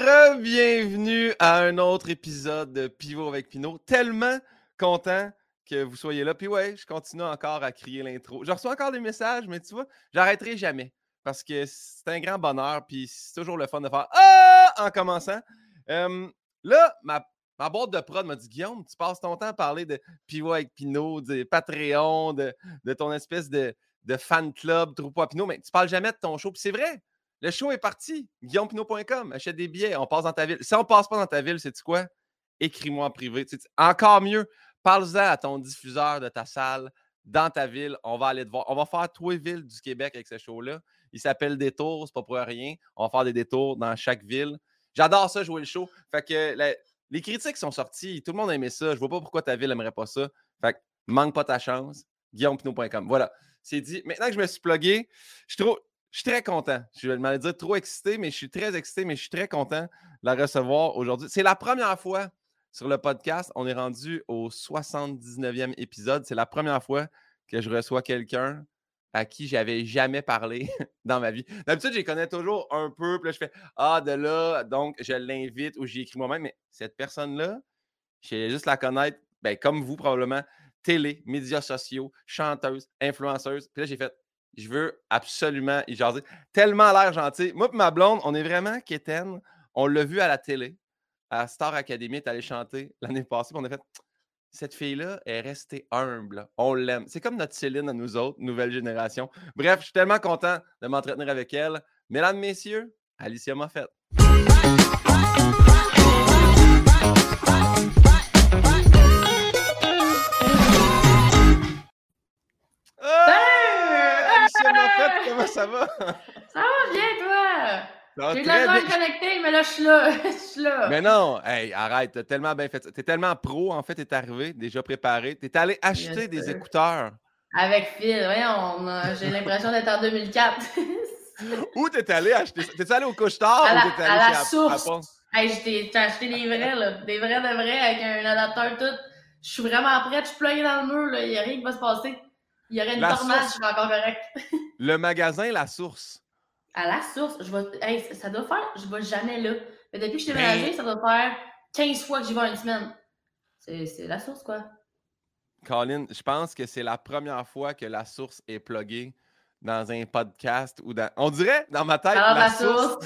Bienvenue à un autre épisode de Pivot avec Pinot. Tellement content que vous soyez là. Puis ouais, je continue encore à crier l'intro. Je reçois encore des messages, mais tu vois, j'arrêterai jamais parce que c'est un grand bonheur. Puis c'est toujours le fun de faire Ah en commençant. Là, ma boîte de prod m'a dit Guillaume, tu passes ton temps à parler de Pivot avec Pinot, de Patreon, de ton espèce de fan club, Troupeau à Pinot, mais tu parles jamais de ton show. Puis c'est vrai. Le show est parti. GuillaumePinot.com. Achète des billets. On passe dans ta ville. Si on passe pas dans ta ville, sais-tu quoi? Écris-moi en privé. Encore mieux, parle-en à ton diffuseur de ta salle dans ta ville. On va aller te voir. On va faire tous les villes du Québec avec ce show-là. Il s'appelle Détours, c'est pas pour rien. On va faire des détours dans chaque ville. J'adore ça, jouer le show. Fait que les critiques sont sorties. Tout le monde a aimé ça. Je vois pas pourquoi ta ville n'aimerait pas ça. Fait que manque pas ta chance. GuillaumePinot.com. Voilà. C'est dit. Maintenant que je me suis plugué, je suis très content. Je vais m'en dire trop excité, mais je suis très excité, mais je suis très content de la recevoir aujourd'hui. C'est la première fois sur le podcast. On est rendu au 79e épisode. C'est la première fois que je reçois quelqu'un à qui j'avais jamais parlé dans ma vie. D'habitude, je les connais toujours un peu. Puis là, je fais Ah, de là, donc je l'invite ou j'y écris moi-même. Mais cette personne-là, je vais juste la connaître, comme vous probablement, télé, médias sociaux, chanteuse, influenceuse. Puis là, j'ai fait je veux absolument y jaser. Tellement l'air gentil. Moi et ma blonde, on est vraiment quétaine. On l'a vu à la télé, à Star Academy, elle est allée chanter l'année passée. Puis on a fait cette fille-là est restée humble. On l'aime. C'est comme notre Céline à nous autres, nouvelle génération. Bref, je suis tellement content de m'entretenir avec elle. Mesdames, messieurs, Alicia Moffett. Alicia Moffett, comment ça va? Ça va bien, toi? J'ai eu de la misère connectée, mais là, je suis là. Je suis là. Mais non, hey, arrête, t'as tellement bien fait ça. T'es tellement pro, en fait, t'es arrivé, déjà préparé. T'es allé acheter des écouteurs. Avec Phil, voyons, j'ai l'impression d'être en 2004. Où t'es allé acheter ça? T'es allé au couche-tard ou t'es allé à la chez source. Hey, j'ai acheté des vrais, là. Des vrais de vrais avec un adapteur tout. Je suis vraiment prête, je suis pluguée dans le mur, là. Il n'y a rien qui va se passer. Il y aurait une tornade, je suis encore correct. Le magasin La Source. À La Source, ça doit faire, je vais jamais là. Mais depuis que je suis déménagée, ça doit faire 15 fois que j'y vais une semaine. C'est La Source, quoi. Colin, je pense que c'est la première fois que La Source est pluguée dans un podcast ou dans... On dirait, dans ma tête, alors, La Source,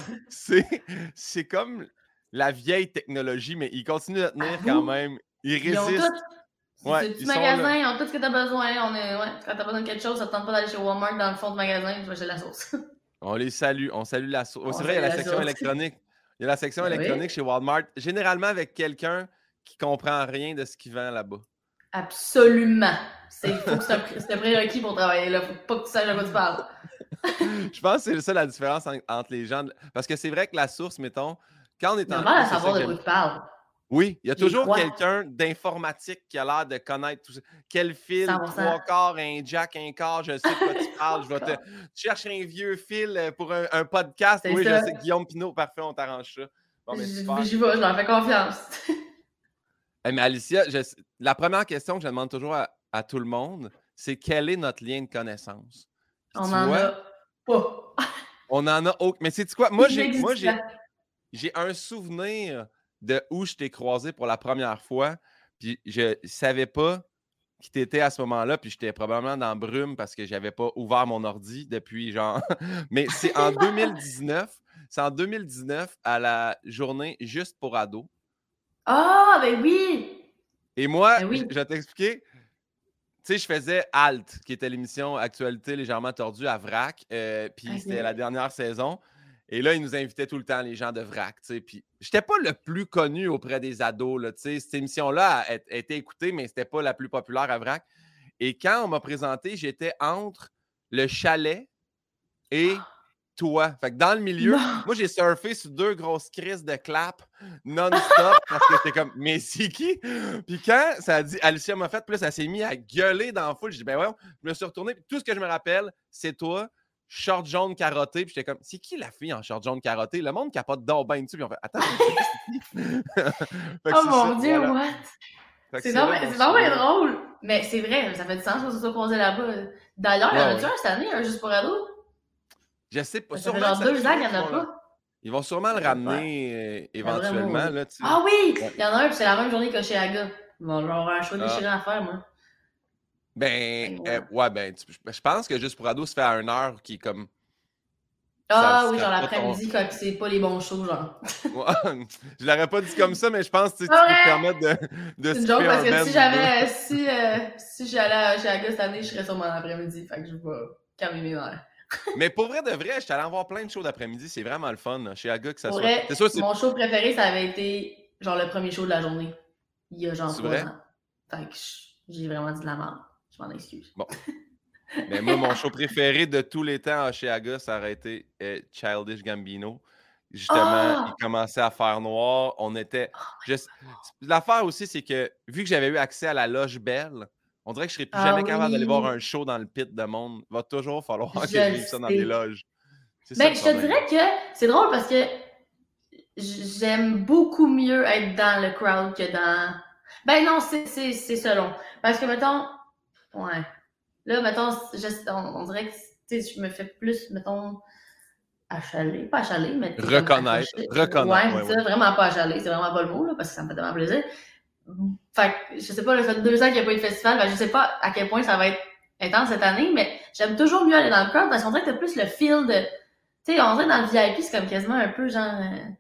c'est comme la vieille technologie, mais ils continuent de tenir quand même. Ils résistent. C'est un petit magasin, ils ont tout ce que tu as besoin. Quand tu as besoin de quelque chose, ça ne te tente pas d'aller chez Walmart dans le fond du magasin, tu vas chez La Source. On les salue. On salue La Source. C'est vrai, il y a la section électronique. Il y a la section électronique chez Walmart, généralement avec quelqu'un qui ne comprend rien de ce qu'il vend là-bas. Absolument. Il faut que c'est un prérequis pour travailler là. Il ne faut pas que tu saches de quoi tu parles. Je pense que c'est ça la différence entre les gens. Parce que c'est vrai que La Source, mettons, quand on est en... à savoir de quoi tu parles. Oui, il y a toujours quelqu'un d'informatique qui a l'air de connaître tout ça. Quel fil, 3 quarts, un jack, un quart, je sais de quoi tu parles. Tu cherches un vieux fil pour un podcast. Oui, je sais, Guillaume Pinot, parfait, on t'arrange ça. Bon, je leur fais confiance. Mais Alicia, la première question que je demande toujours à tout le monde, c'est quel est notre lien de connaissance? On n'en a pas. On en a aucun. Mais sais-tu quoi? Moi, j'ai un souvenir de où je t'ai croisé pour la première fois, puis je savais pas qui t'étais à ce moment-là, puis j'étais probablement dans brume parce que j'avais pas ouvert mon ordi depuis genre... Mais c'est en 2019, à la journée Juste pour ados. Ah, ben oui! Et moi, je vais t'expliquer, tu sais, je faisais Alt, qui était l'émission Actualité légèrement tordue à Vrac, puis c'était la dernière saison. Et là, ils nous invitaient tout le temps, les gens de Vrac, tu sais. Puis, j'étais pas le plus connu auprès des ados, là, tu sais. Cette émission-là a été écoutée, mais c'était pas la plus populaire à Vrac. Et quand on m'a présenté, j'étais entre le chalet et toi. Fait que dans le milieu, moi, j'ai surfé sur 2 grosses crises de clap non-stop parce que j'étais comme, mais c'est qui? Puis quand ça a dit Alicia Moffett, puis là, ça s'est mis à gueuler dans la foule. J'ai dit, ben ouais, je me suis retourné. Puis tout ce que je me rappelle, c'est toi. Short jaune carotté, puis j'étais comme, c'est qui la fille en short jaune carotté? Le monde capote d'or ben dessus, puis on fait, attends, oh mon Dieu, voilà. What? C'est vraiment drôle, mais c'est vrai, ça fait du sens qu'on se soit croisé là-bas. D'ailleurs, il y en a-tu un cette année, un Juste pour ados? Je sais pas. Ça fait genre 2 ans qu'il n'y en a pas. Ils vont sûrement le ramener éventuellement. Là, ah oui! Ouais. Il y en a un, puis c'est la même journée qu'Oshéaga. Ils vont avoir un choix déchirant à faire, moi. Ben, ouais, ben, je pense que Juste pour ado se fait à 1h qui est comme. Ah oui, genre l'après-midi, quand c'est pas les bons shows, genre. Ouais, je l'aurais pas dit comme ça, mais je pense que tu peux te permettre de c'est une joke parce que si j'allais chez Aga cette année, je serais sûrement l'après-midi. Fait que je vais calmer mes nerfs. Mais pour vrai de vrai, j'étais allé en voir plein de shows d'après-midi. C'est vraiment le fun là, chez Aga que ça pour soit. Vrai, c'est sûr, mon show préféré, ça avait été genre le premier show de la journée. Il y a genre 3 ans. Fait que j'ai vraiment dit de la merde. Je m'en excuse. Bon. Mais moi, mon show préféré de tous les temps chez Aga, ça aurait été Childish Gambino. Justement, il commençait à faire noir. On était. L'affaire aussi, c'est que vu que j'avais eu accès à la loge Belle, on dirait que je serais plus jamais capable d'aller voir un show dans le pit de monde. Il va toujours falloir que je vive ça dans des loges. Ben, je te dirais que c'est drôle parce que j'aime beaucoup mieux être dans le crowd que dans. Ben non, c'est selon. Parce que, mettons. Ouais. Là, mettons, on dirait que je me fais plus, mettons, achaler. Pas achaler, mais. Reconnaître. Ouais, c'est ça, vraiment pas achaler. C'est vraiment pas le mot, là, parce que ça me fait tellement plaisir. Fait que, je sais pas, ça fait 2 ans qu'il n'y a pas eu de festival. Ben, je sais pas à quel point ça va être intense cette année, mais j'aime toujours mieux aller dans le crowd parce qu'on dirait que t'as plus le feel de. Tu sais, on dirait dans le VIP, c'est comme quasiment un peu genre.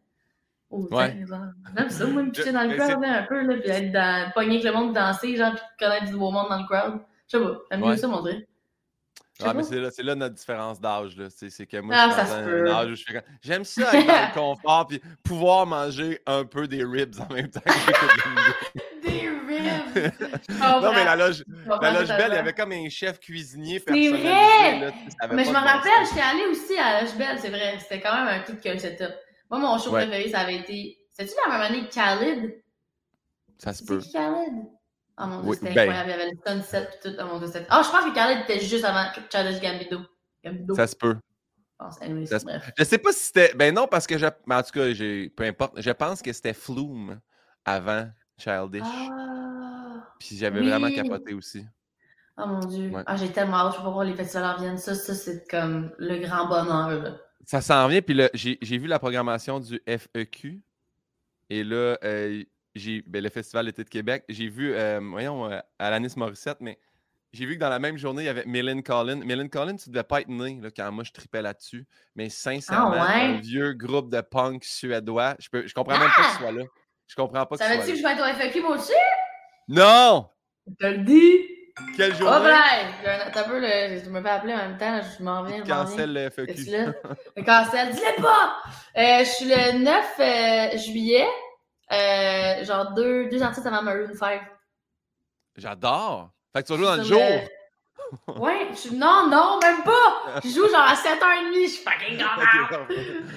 J'aime ça, moi, me pitcher dans le crowd, là, un peu, là, puis être pogner avec le monde, danser, genre, puis connaître du nouveau monde dans le crowd. Je sais pas, j'aime mieux ça, mon dieu. Ah, mais c'est là notre différence d'âge, là. C'est que moi, je suis dans un âge où je fais j'aime ça être dans le confort, puis pouvoir manger un peu des ribs en même temps que j'écoute de la musique. Des ribs! Non, mais la loge Belle, il y avait comme un chef cuisinier personnalisé. C'est vrai! Là, mais je me rappelle, j'étais allée aussi à la loge Belle, c'est vrai. C'était quand même un truc que le setup. Moi, mon show préféré, ça avait été... C'était-tu la même année que Khalid? Ça se peut. C'est qui Khalid? Oh mon Dieu, c'était incroyable. Il y avait le sunset et tout. Oh mon Dieu, c'était... je pense que Khalid était juste avant Childish Gambino. Ça se peut. Bref. Je sais pas si c'était... Ben non, parce que mais en tout cas, peu importe. Je pense que c'était Flume avant Childish. Puis j'avais vraiment capoté aussi. Oh mon Dieu. Ouais. J'ai tellement hâte. Je peux pas voir les festivals en Vienne. Ça, c'est comme le grand bonheur. Là. Ça s'en vient. Puis là, j'ai vu la programmation du FEQ. Et là, le Festival d'été de Québec. J'ai vu, Alanis Morissette, mais j'ai vu que dans la même journée, il y avait Millen Collin. Millen Collin, tu devais pas être né là, quand moi je tripais là-dessus. Mais sincèrement, un vieux groupe de punk suédois. Je comprends même pas qu'il soit là. Je comprends pas qu'il soit là. Ça veut-tu que je vais être au FAQ moi aussi? Non! Je te le dis! Quelle journée? Oh, ben! T'as peu je me fais appeler en même temps, je m'en viens. Cancel le FAQ. Le cancel, dis-le pas! Je suis le 9 juillet. Genre deux artistes avant Maroon 5. J'adore! Fait que tu vas jouer dans le jour! Ouais, non, même pas! Je joue genre à 7h30, je suis fucking contente!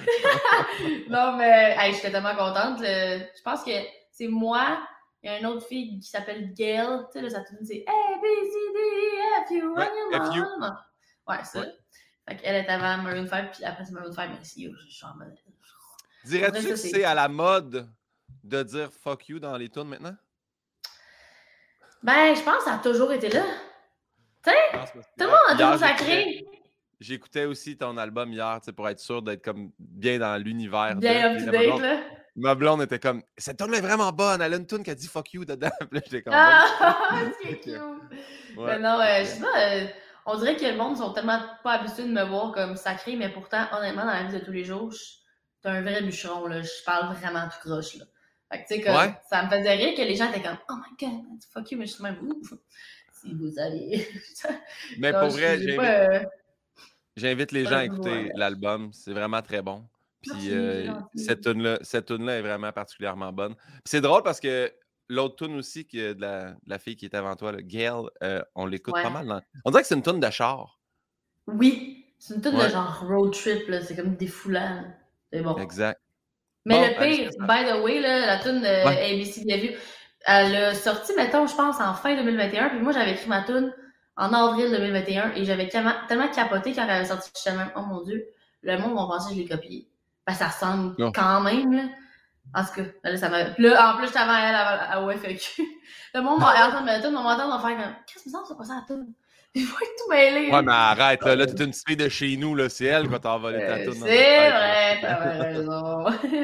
Non, mais j'étais tellement contente. Je pense que c'est moi, il y a une autre fille qui s'appelle Gail, tu sais, là, ça tourne, c'est A, B, C, D, E, F, U, ouais, ça. Fait qu'elle est avant Maroon 5, puis après c'est Maroon 5, mais si, je suis en mode... Dirais-tu que c'est à la mode de dire fuck you dans les tunes maintenant? Ben, je pense que ça a toujours été là. Tu sais, tout le monde a toujours sacré. J'écoutais aussi ton album hier, pour être sûr d'être comme bien dans l'univers. Bien up-to-date, là. Ma blonde était comme, cette tune est vraiment bonne, elle a une tune qui a dit fuck you dedans. Puis j'étais comme, c'est cute. Mais non, je sais pas, on dirait que le monde sont tellement pas habitués de me voir comme sacré, mais pourtant, honnêtement, dans la vie de tous les jours, t'es un vrai bûcheron, là. Je parle vraiment tout croche, là. Fait que, tu sais, comme, ça me faisait rire que les gens étaient comme, oh my god, fuck you, mais je suis même ouf. Si vous allez. Mais pour vrai, j'invite les gens à écouter l'album. C'est vraiment très bon. Puis cette tune-là est vraiment particulièrement bonne. Puis c'est drôle parce que l'autre tune aussi, de la fille qui était avant toi, Gail, on l'écoute pas mal. On dirait que c'est une tune de char. Oui, c'est une tune de genre road trip. Là. C'est comme défoulant. C'est bon. Exact. Mais le pire, by the way, là, la tune de ABCDFU, elle a sorti, mettons, je pense, en fin 2021. Puis moi, j'avais écrit ma tune en avril 2021 et j'avais tellement capoté quand elle avait sorti. Je disais même, oh mon Dieu, le monde va penser que je l'ai copié. Ben, ça ressemble quand même, là. En tout cas, là, ça m'a. Là, en plus, j'étais avant elle au FAQ. Le monde va entendre ma tune, on va m'entendre faire comme, qu'est-ce que ça, c'est pas ça la tune? Il va être tout mêlé. Ouais, mais arrête, là, t'es une petite fille de chez nous, là. C'est elle qui va t'envoler ta toune. C'est vrai, t'avais raison.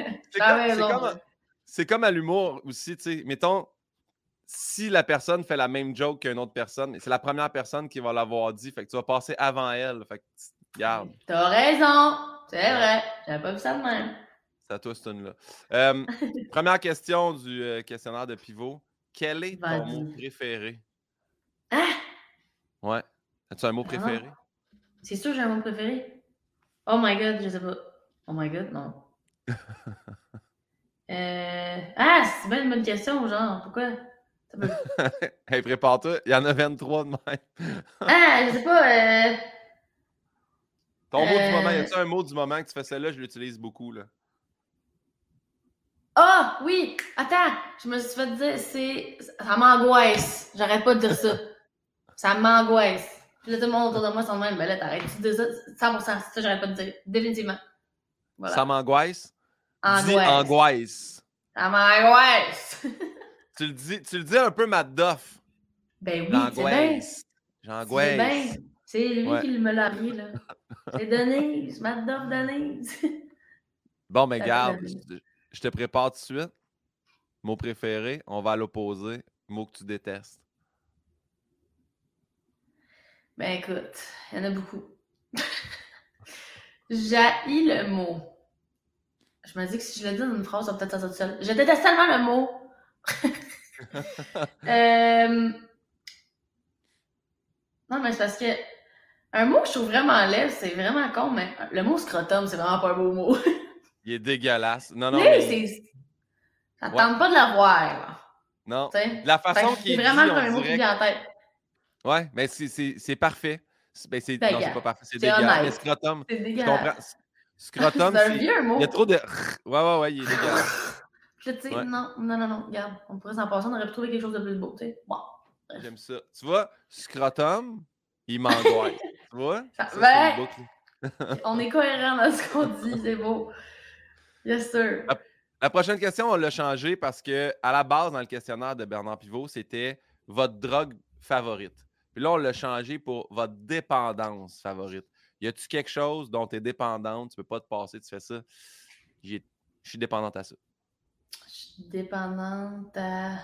C'est comme à l'humour aussi, tu sais. Mettons, si la personne fait la même joke qu'une autre personne, c'est la première personne qui va l'avoir dit. Fait que tu vas passer avant elle. Fait que, regarde. T'as raison. C'est vrai. J'avais pas vu ça de même. C'est à toi, cette tune-là. Première question du questionnaire de pivot. Quel est ton mot préféré? Hein? Ouais. As-tu un mot préféré? C'est sûr que j'ai un mot préféré. Oh my god, je sais pas. Oh my god, non. C'est bien une bonne question, genre. Pourquoi? Hey, prépare-toi. Il y en a 23 de même. Je sais pas. Ton mot du moment, y a-tu un mot du moment que tu fais celle-là? Je l'utilise beaucoup, là. Ah, oui! Attends, je me suis fait dire, ça m'angoisse. J'arrête pas de dire ça. Ça m'angoisse. Puis là, tout le monde autour de moi sont de même. Ben là, t'arrêtes de dire ça. 100%. Ça, j'arrête pas de dire. Définitivement. Voilà. Ça m'angoisse? Angoisse. Dis angoisse. Ça m'angoisse. Tu le dis un peu Madoff. Ben oui, c'est bien. J'angoisse. C'est lui qui me l'a appris, là. C'est Denise, Madoff Denise. Bon, mais garde, je te prépare tout de suite. Mot préféré, on va à l'opposé. Mot que tu détestes. Ben écoute, il y en a beaucoup. J'haïs le mot. Je me dis que si je le dis dans une phrase, ça va peut-être sortir tout seul. Je déteste tellement le mot. Non, mais c'est parce que un mot que je trouve vraiment laid, c'est vraiment con, mais le mot scrotum, c'est vraiment pas un beau mot. Il est dégueulasse. Non, non, mais ça ne tente pas de l'avoir. Non. T'sais? La façon qu'il est dit, vraiment on un mot qui vient en tête. Ouais, mais c'est parfait. Non, c'est pas parfait. C'est dégueulasse. Mais scrotum, c'est dégueulasse. Je comprends. Scrotum, c'est un vieux mot. Il y a trop de... Ouais, il est dégueulasse. Puis là, tu sais, non, regarde. On pourrait s'en passer, on aurait pu trouver quelque chose de plus beau, tu sais. Bon. J'aime ça. Tu vois, scrotum, il m'angoisse. Tu vois? On est cohérent dans ce qu'on dit, c'est beau. Yes, sir. La prochaine question, on l'a changé parce que à la base, dans le questionnaire de Bernard Pivot, c'était votre drogue favorite. Puis là, on l'a changé pour votre dépendance favorite. Y a-tu quelque chose dont tu es dépendante, tu peux pas te passer, tu fais ça? Je suis dépendante à ça. Je suis dépendante à...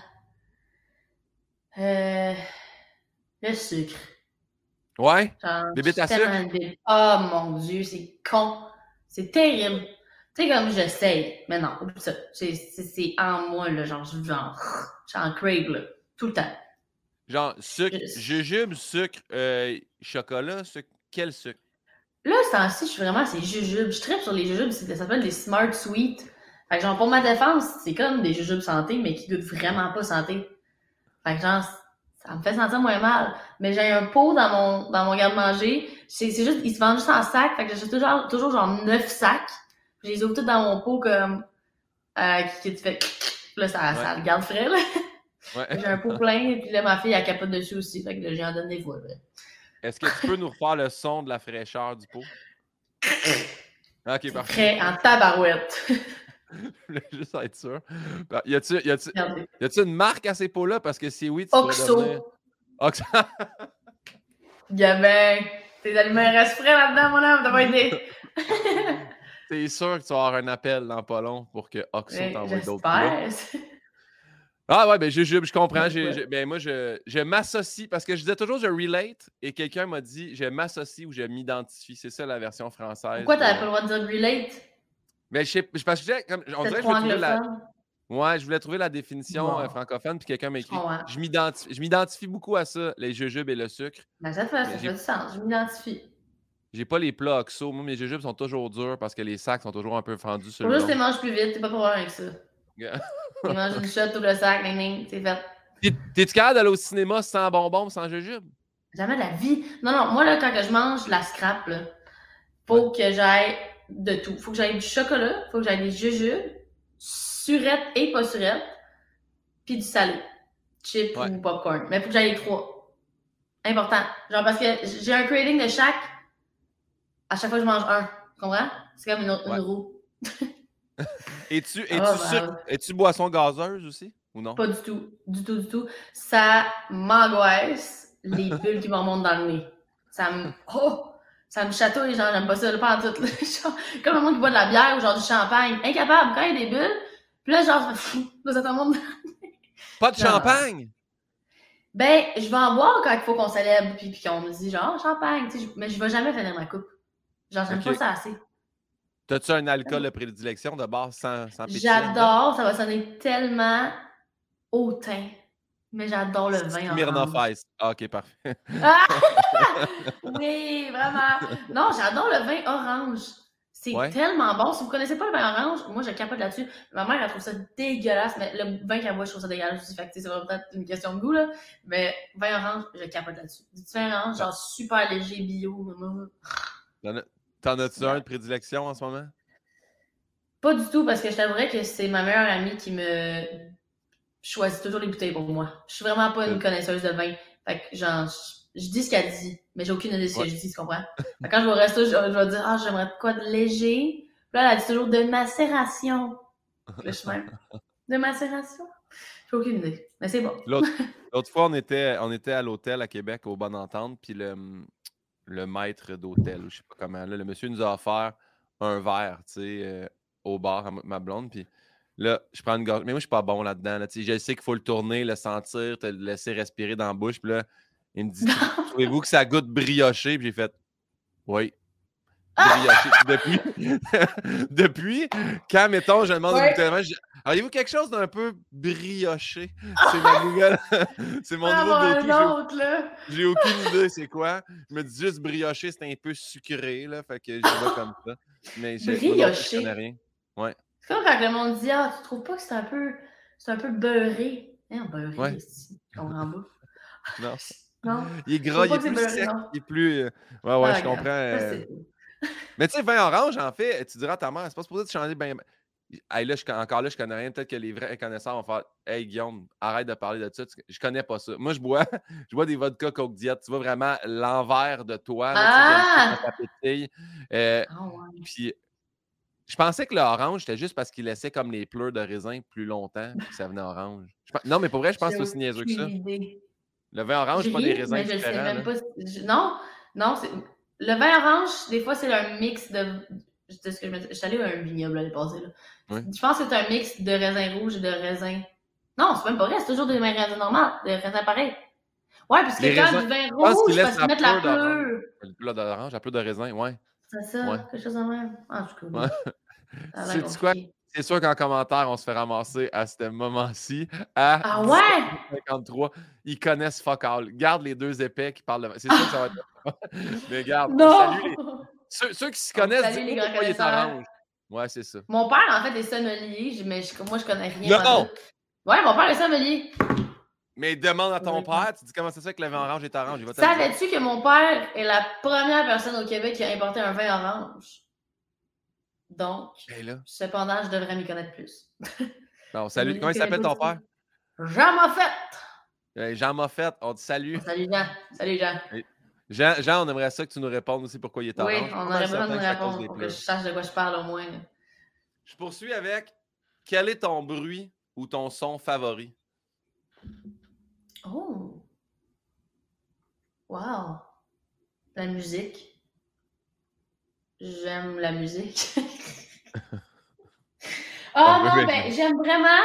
le sucre. Ouais? Bébé à sucre? Oh mon Dieu, c'est con. C'est terrible. Tu sais, comme j'essaye, mais non, ça. C'est en moi, là, genre, j'en crave, là, tout le temps. Genre, sucre, jujube, sucre, chocolat, sucre, quel sucre? Là, ce temps-ci, c'est jujubes. Je tripe sur les jujubes, ça s'appelle des Smart Sweet. Fait que genre, pour ma défense, c'est comme des jujubes santé, mais qui goûtent vraiment pas santé. Fait que genre, ça me fait sentir moins mal. Mais j'ai un pot dans mon garde-manger. C'est juste, ils se vendent juste en sac. Fait que j'ai toujours genre 9 sacs. Je les ouvre tous dans mon pot comme, qui te fait, là, ça le garde frais, là. Ouais. J'ai un pot plein, et puis là, ma fille, elle capote dessus aussi. Fait que là, j'en donne des fois, là. Est-ce que tu peux nous refaire le son de la fraîcheur du pot? Ok, parfait. Frais en tabarouette. Je voulais juste être sûr. Y a-tu une marque à ces pots-là? Parce que si oui, tu Oxo. Oxo. Gamin, tes aliments restent frais là-dedans, mon homme, t'as pas idée. T'es sûr que tu vas avoir un appel dans pas long pour que Oxo t'envoie d'autres pots? Ah ouais, ben je comprends. Ben moi, je m'associe, parce que je disais toujours je relate, et quelqu'un m'a dit je m'associe ou je m'identifie. C'est ça la version française. Pourquoi t'avais pas le droit de dire relate? Mais je sais, parce que on dirait que je voulais trouver la définition francophone, puis quelqu'un m'a écrit je m'identifie beaucoup à ça, les jujubes et le sucre. Ben ça fait du sens, je m'identifie. J'ai pas les plats Oxo. Moi, mes jujubes sont toujours durs parce que les sacs sont toujours un peu fendus sur le long. Faut juste les manger plus vite, t'es pas pour avec ça. Tu manges une shot, tout le sac, c'est fait. T'es-tu capable d'aller au cinéma sans bonbons, sans jujubes? Jamais de la vie. Non, moi, là, quand je mange la scrap, là, faut que j'aille de tout. Faut que j'aille du chocolat, faut que j'aille des jujubes, surette et pas surette, puis du salé. Chip ou popcorn. Mais faut que j'aille les 3. Important. Genre, parce que j'ai un craving de chaque. À chaque fois que je mange un. Tu comprends? C'est comme une roue. Es-tu boisson gazeuse aussi? Ou non? Pas du tout. Du tout. Ça m'angoisse. les bulles qui me remontent dans le nez. Ça me chatouille, genre, j'aime pas ça, pas en tout. Genre, comme le monde qui boit de la bière ou genre du champagne. Incapable, quand il y a des bulles, puis là, genre, là, ça te remonte dans le nez. Pas de champagne? Ben, je vais en boire quand il faut qu'on célèbre, puis qu'on me dit, genre, champagne, tu sais, mais je vais jamais finir ma coupe. Genre, j'aime pas ça assez. T'as-tu un alcool de prédilection de base sans pétillant? J'adore, ça va sonner tellement hautain, mais j'adore le vin orange. Smirnoff Ice. Ah, OK, parfait. Oui, vraiment. Non, j'adore le vin orange. C'est tellement bon. Si vous connaissez pas le vin orange, moi, je capote là-dessus. Ma mère, elle trouve ça dégueulasse, mais le vin qu'elle boit, je trouve ça dégueulasse aussi. Fait que c'est peut-être une question de goût, là. Mais vin orange, je capote là-dessus. Du vin orange, genre super léger, bio. T'en as-tu un de prédilection en ce moment? Pas du tout, parce que je t'avouerais que c'est ma meilleure amie qui me choisit toujours les bouteilles pour moi. Je suis vraiment pas une connaisseuse de vin. Fait que, genre, je dis ce qu'elle dit, mais j'ai aucune idée de ce que je dis, tu comprends? Fait que quand je vais au resto, je vais dire, j'aimerais de quoi de léger. Puis là, elle dit toujours de macération. Puis là, je suis même, de macération? J'ai aucune idée, mais c'est bon. L'autre fois, on était à l'hôtel à Québec, au Bonne Entente, puis le maître d'hôtel, je sais pas comment, là, le monsieur nous a offert un verre, tu sais, au bar, à ma blonde, puis là, je prends une gorge, mais moi, je suis pas bon là-dedans, là, tu sais, je sais qu'il faut le tourner, le sentir, te le laisser respirer dans la bouche, puis là, il me dit, trouvez-vous que ça goûte brioché? Puis j'ai fait, oui. Brioché. Depuis, quand, mettons, je demande une bouteille de vin, auriez-vous quelque chose d'un peu brioché? C'est ma nouvelle. C'est mon nouveau go-to. J'ai aucune idée c'est quoi. Je me dis juste brioché, c'est un peu sucré, là. Fait que j'y vais comme ça. Mais brioché. Je connais rien. Ouais. C'est comme quand le monde dit, tu trouves pas que c'est un peu beurré? Beurré, ici. On rembouffe. Non. Non. Il est gras, il est plus sec, il est plus. Ouais, je comprends. Mais tu sais, vin orange, en fait, tu diras à ta mère, c'est pas supposé de changer bien. Hey, là, encore là, je connais rien. Peut-être que les vrais connaisseurs vont faire Hey Guillaume, arrête de parler de ça. Je connais pas ça. Moi, je bois des vodka Coke Diet. Tu vois vraiment l'envers de toi. Là, Puis je pensais que l'orange, c'était juste parce qu'il laissait comme les pleurs de raisin plus longtemps puis que ça venait orange. Non, mais pour vrai, je pense que c'est aussi niaiseux que ça. Le vin orange, c'est pas des raisins différents. Je sais même pas. Non, le vin orange, des fois, c'est un mix de. Je suis allée à un vignoble l'année passée. Là. Oui. Je pense que c'est un mix de raisins rouges et de raisins. Non, c'est même pas vrai, c'est toujours des raisins normaux, des raisins pareils. Ouais, parce que quand du vin rouge, parce qu'ils mettent la pleure. La d'orange, la pleure de raisin, ouais. C'est ça, quelque chose de même. En tout cas. C'est quoi? C'est sûr qu'en commentaire, on se fait ramasser à ce moment-ci. Ah ouais? 53. Ils connaissent fuck all. Garde les deux épais qui parlent de. C'est sûr que ça va être. Mais garde, salut ceux qui s'y connaissent, dis pourquoi il est orange. Ouais, c'est ça. Mon père, en fait, est sommelier, mais moi, je connais rien. Non! Ouais, mon père est sommelier. Mais demande à ton père, tu dis comment c'est ça que le vin orange est orange. Savais-tu que mon père est la première personne au Québec qui a importé un vin orange? Donc, cependant, je devrais m'y connaître plus. Bon, salut. Comment il s'appelle ton père? Jean Moffett. Jean Moffett, on te salue. Salut Jean. Salut Jean. Jean, on aimerait ça que tu nous répondes aussi pourquoi il est orange. Oui, on aurait besoin de nous répondre pour que je sache de quoi je parle au moins. Je poursuis avec quel est ton bruit ou ton son favori? Oh! Wow! La musique. J'aime la musique. J'aime vraiment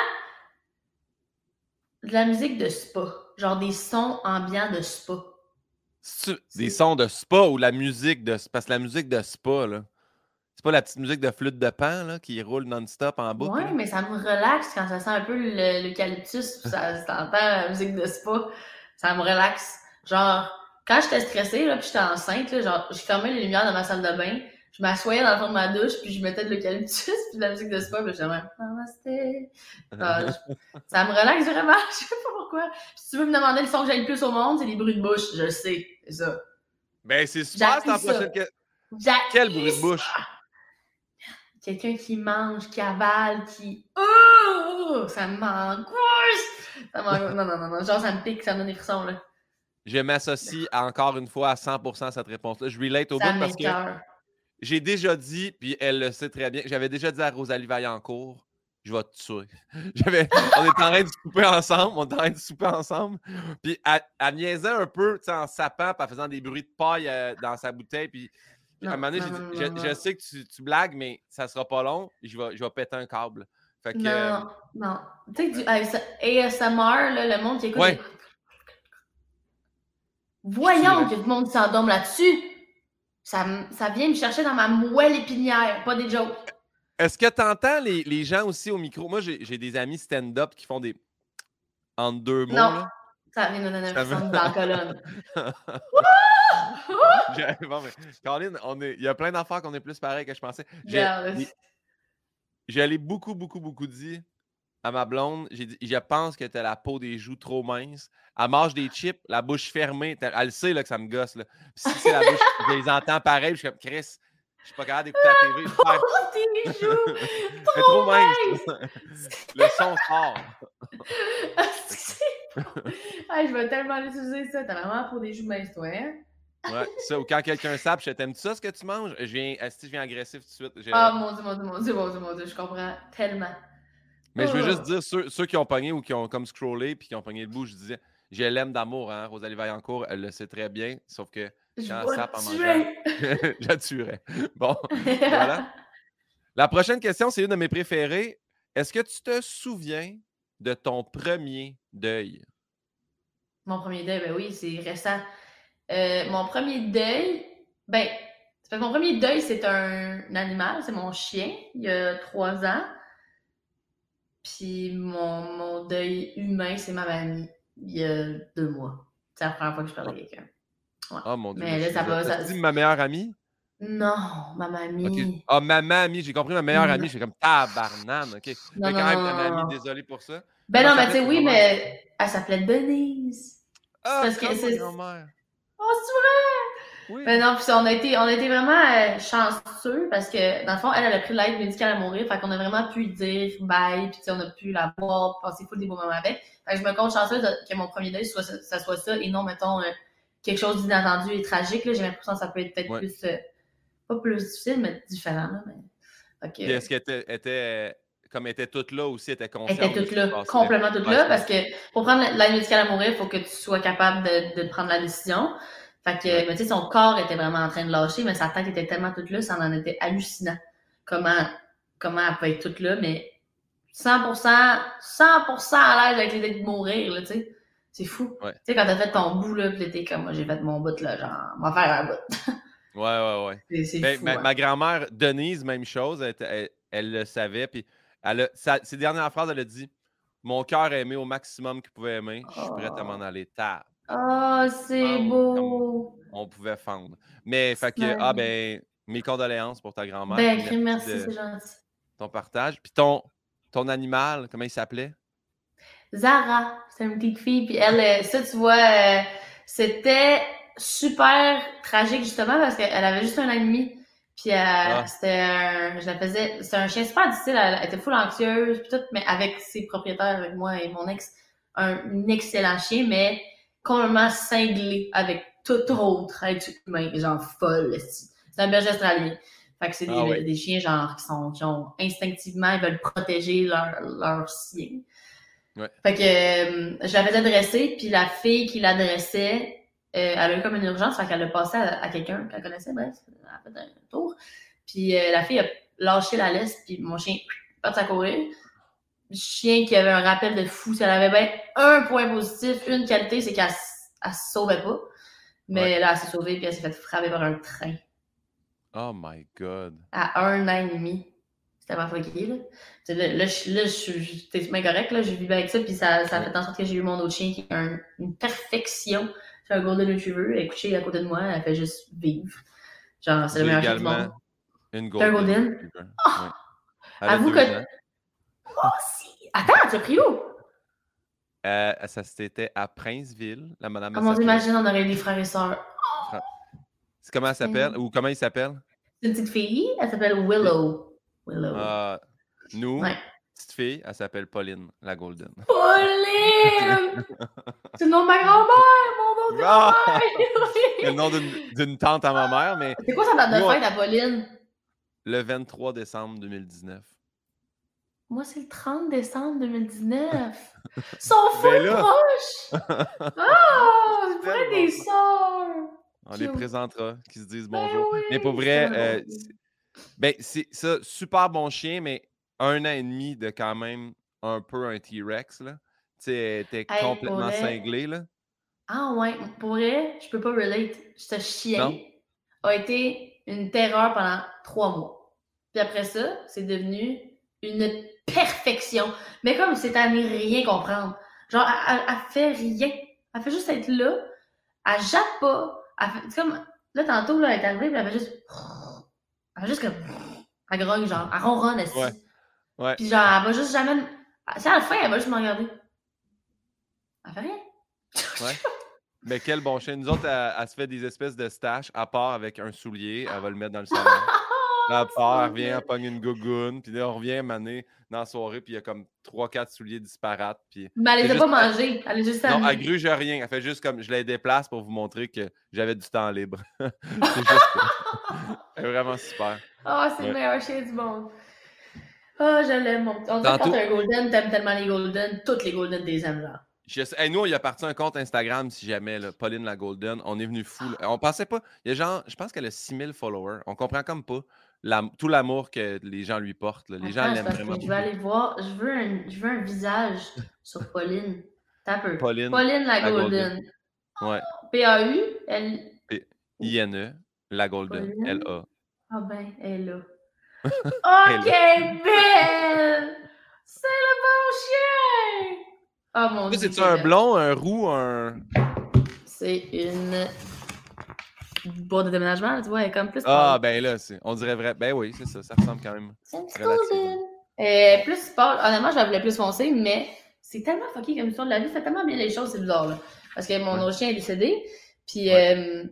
de la musique de spa. Genre des sons ambiants de spa. Des sons de spa ou la musique de spa? Parce que la musique de spa, là, c'est pas la petite musique de flûte de pan là, qui roule non-stop en boucle? Oui, mais ça me relaxe quand ça sent un peu l'eucalyptus, ça t'entends la musique de spa. Ça me relaxe. Genre, quand j'étais stressée, là, puis j'étais enceinte, là, genre, je fermais les lumières de ma salle de bain, je m'assoyais dans le fond de ma douche, puis je mettais de l'eucalyptus, puis de la musique de spa, puis j'étais même Namasté. Ça me relaxe vraiment, je sais pas pourquoi. Si tu veux me demander le son que j'aime le plus au monde, c'est les bruits de bouche, je le sais, c'est ça. Ben, c'est super, c'est la prochaine question. Quel bruit de bouche? Quelqu'un qui mange, qui avale, qui... Oh! Ça m'angoisse! Non. Genre, ça me pique, ça me donne des frissons, là. Je m'associe encore une fois à 100% à cette réponse-là. Je relate au bout parce que j'ai déjà dit, puis elle le sait très bien, j'avais déjà dit à Rosalie Vaillancourt je vais te tuer. On est en train de souper ensemble. Puis elle niaisait un peu, tu sais, en sapant, puis en faisant des bruits de paille dans sa bouteille. Puis à un moment donné, j'ai dit, je sais que tu blagues, mais ça sera pas long. Je vais péter un câble. Fait que, non. Tu sais, du ASMR, là, le monde qui écoute. Ouais. Voyons que le monde s'endorme là-dessus. Ça vient me chercher dans ma moelle épinière, pas des jokes. Est-ce que tu entends les gens aussi au micro? Moi, j'ai des amis stand-up qui font des. Entre deux mots. Non. Là. Ça vient de dans la colonne. Bon, mais, Caroline, il y a plein d'affaires qu'on est plus pareil que je pensais. Je l'ai beaucoup dit à ma blonde. J'ai dit, je pense que tu as la peau des joues trop mince. Elle mange des chips, la bouche fermée. Elle sait là, que ça me gosse. Là. Puis si c'est la bouche, je les entends pareil. Je suis comme, Chris, je suis pas capable d'écouter la TV. Tes joues! Trop mince! Le son sort. Je vais tellement l'utiliser ça. T'as vraiment la peau des joues minces, toi, hein? Ouais, ça, ou quand quelqu'un sape, t'aimes-tu ça ce que tu manges? Je viens agressif tout de suite. Mon Dieu, je comprends tellement. Mais je veux juste dire, ceux qui ont pogné ou qui ont comme scrollé puis qui ont pogné le bout, je disais, je l'aime d'amour, hein, Rosalie Vaillancourt, elle le sait très bien, sauf que quand elle sape en mangeant, je la tuerais. Bon, voilà. La prochaine question, c'est une de mes préférées. Est-ce que tu te souviens de ton premier deuil? Mon premier deuil, ben oui, c'est récent. Mon premier deuil, mon premier deuil, c'est un animal, c'est mon chien, il y a 3 ans. Puis mon deuil humain, c'est ma mamie, il y a 2 mois. C'est la première fois que je parle à quelqu'un. Ouais. Oh mon Dieu. Mais là, ça va. Tu dis ma meilleure amie? Non, ma mamie. Okay. Ah, ma mamie, j'ai compris ma meilleure amie. J'ai comme tabarnane, OK. Non, mais quand même, ta mamie, désolé pour ça. Ben non, mais tu sais, oui, mais elle s'appelait Denise. Ah, parce que c'est grand-mère. Oh, c'est vrai? Oui. Mais non, puis on a été vraiment chanceux parce que, dans le fond, elle a pris l'aide médicale à mourir. Fait qu'on a vraiment pu dire bye, puis on a pu la voir, passer full des beaux moments avec. Fait que je me compte chanceuse que mon premier deuil, ça soit ça, et non, mettons, quelque chose d'inattendu et tragique. J'ai l'impression que ça peut être peut-être plus, pas plus difficile, mais différent. Là, mais... Okay. Est-ce qu'elle était toute là aussi, elle était consciente? Elle était toute là, complètement toute là, parce que pour prendre l'aide médicale à mourir, il faut que tu sois capable de prendre la décision. Fait que, tu sais, son corps était vraiment en train de lâcher, mais sa tête était tellement toute là, ça en était hallucinant. Comment elle peut être toute là, mais 100% à l'aise avec l'idée de mourir, là, tu sais. C'est fou. Tu sais, quand t'as fait ton bout, là, pis t'es comme, moi, j'ai fait mon bout, là, genre, on va faire un bout. Ouais. C'est fou, ma grand-mère, Denise, même chose, elle le savait, puis ses dernières phrases, elle a dit « Mon cœur a aimé au maximum qu'il pouvait aimer, je suis prête à m'en aller tard. » Oh, c'est beau! On pouvait fendre. Mais, fait que, mes condoléances pour ta grand-mère. Ben, merci, c'est gentil. Ton partage. Puis ton animal, comment il s'appelait? Zara, c'est une petite fille. Puis elle, ça, tu vois, c'était super tragique, justement, parce qu'elle avait juste 1 an et demi. Puis c'était un chien super difficile. Elle était full anxieuse, puis tout, mais avec ses propriétaires, avec moi et mon ex, un excellent chien, mais complètement cinglé avec tout autre être humain, genre folle. C'est un berger australien. Fait que c'est des chiens genre qui ont instinctivement, ils veulent protéger leur sien. Ouais. Fait que je la faisais dresser, puis la fille qui la dressait, elle a eu comme une urgence, fait qu'elle l'a passé à quelqu'un qu'elle connaissait, bref, elle a fait un tour. Puis la fille a lâché la laisse, puis mon chien parti à courir. Le chien qui avait un rappel de fou, si elle avait bien un point positif, une qualité, c'est qu'elle se sauvait pas. Mais là, elle s'est sauvée, puis elle s'est fait frapper par un train. Oh my God! À 1 an et demi. C'était ma fucké, là. Là, j'étais bien correct, là. J'ai vécu avec ça, puis ça a fait en sorte que j'ai eu mon autre chien qui a une perfection. C'est un Golden Retriever. Elle est couchée à côté de moi, elle fait juste vivre. Genre, c'est le meilleur chien du monde. Une Golden Retriever. Oh! Avoue que... Oh, si! Attends, tu as pris où? Ça, c'était à Princeville. La madame. Oh mon Dieu, imagine, on aurait des frères et sœurs. Oh! Comment elle s'appelle? Ou comment il s'appelle? C'est une petite fille, elle s'appelle Willow. Nous, petite fille, elle s'appelle Pauline, la Golden. Pauline! C'est le nom de ma grand-mère, mon nom de grand-mère! C'est le nom d'une tante à ma mère, mais... C'est quoi sa date de fête à Pauline? Le 23 décembre 2019. Moi, c'est le 30 décembre 2019. Ils sont Ben full là! proches! Ah! C'est vrai Tellement des pas. sœurs! On les Cute. présentera, qui se disent Ben bonjour. Mais pour oui! C'est vrai, tellement drôle. c'est ça, super bon chien, mais 1 an et demi de quand même un peu un T-Rex, là. Tu sais, elle était Hey, pour complètement vrai... cinglée, là. Ah ouais, pour vrai, je peux pas relate. Ce Non? chien a été une terreur pendant 3 mois. Puis après ça, c'est devenu une perfection. Mais comme c'est à ne rien comprendre. Genre, elle fait rien. Elle fait juste être là. Elle jappe pas. C'est comme, là, tantôt, là, elle est arrivée, puis elle fait juste... Elle fait juste comme... Elle grogne, genre, elle ronronne, Ouais, aussi. ouais, Puis genre, elle va juste jamais... Si à la fin, elle va juste me regarder. Elle fait rien. ouais. Mais quel bon chien. Nous autres, elle se fait des espèces de stash, à part avec un soulier, elle va le mettre dans le salon. Là, elle C'est part, elle trop revient, elle good. pogne une gougoune, puis là, on revient maner dans la soirée, puis il y a comme 3-4 souliers disparates, puis Mais elle c'est les a pas juste... mangés. Elle les a juste Non, elle amenés. gruge rien. Elle fait juste comme je les déplace pour vous montrer que j'avais du temps libre. C'est juste ça. Elle est vraiment super. Ah, c'est le Ouais. meilleur chien du monde. Ah, je l'aime, mon petit. On dirait que quand Tantôt, t'as un golden, t'aimes tellement les golden. Toutes les golden des aimes, genre. hey, nous, il a parti un compte Instagram, si jamais, là, Pauline la Golden. On est venu fou, là. On pensait pas. Il y a genre, je pense qu'elle a 6000 followers. On comprend comme pas tout l'amour que les gens lui portent, là. Les gens Attends, c'est l'aiment parce que vraiment je vais beaucoup. aller voir. Je veux un visage sur Pauline. T'as peu. Pauline Pauline la la Golden. golden. Ouais. P-A-U-L. INE, la Golden. Pauline. L-A. Ah ben, elle est là. Elle est Ok, là. belle! C'est le bon chien! Oh mon Ça, dieu, c'est-tu qu'elle est un belle. blond, un roux, un. C'est une boîte de déménagement, tu vois, elle est comme plus Ah, pâle. ben là, on dirait vrai. Ben oui, c'est ça. Ça ressemble quand même C'est une petite relativement. golden. Plus pâle. Honnêtement, je la voulais plus foncée, mais c'est tellement fucké comme histoire de la vie. Fait tellement bien les choses, c'est bizarre, là. Parce que mon Ouais, autre chien est décédé. Puis, ouais,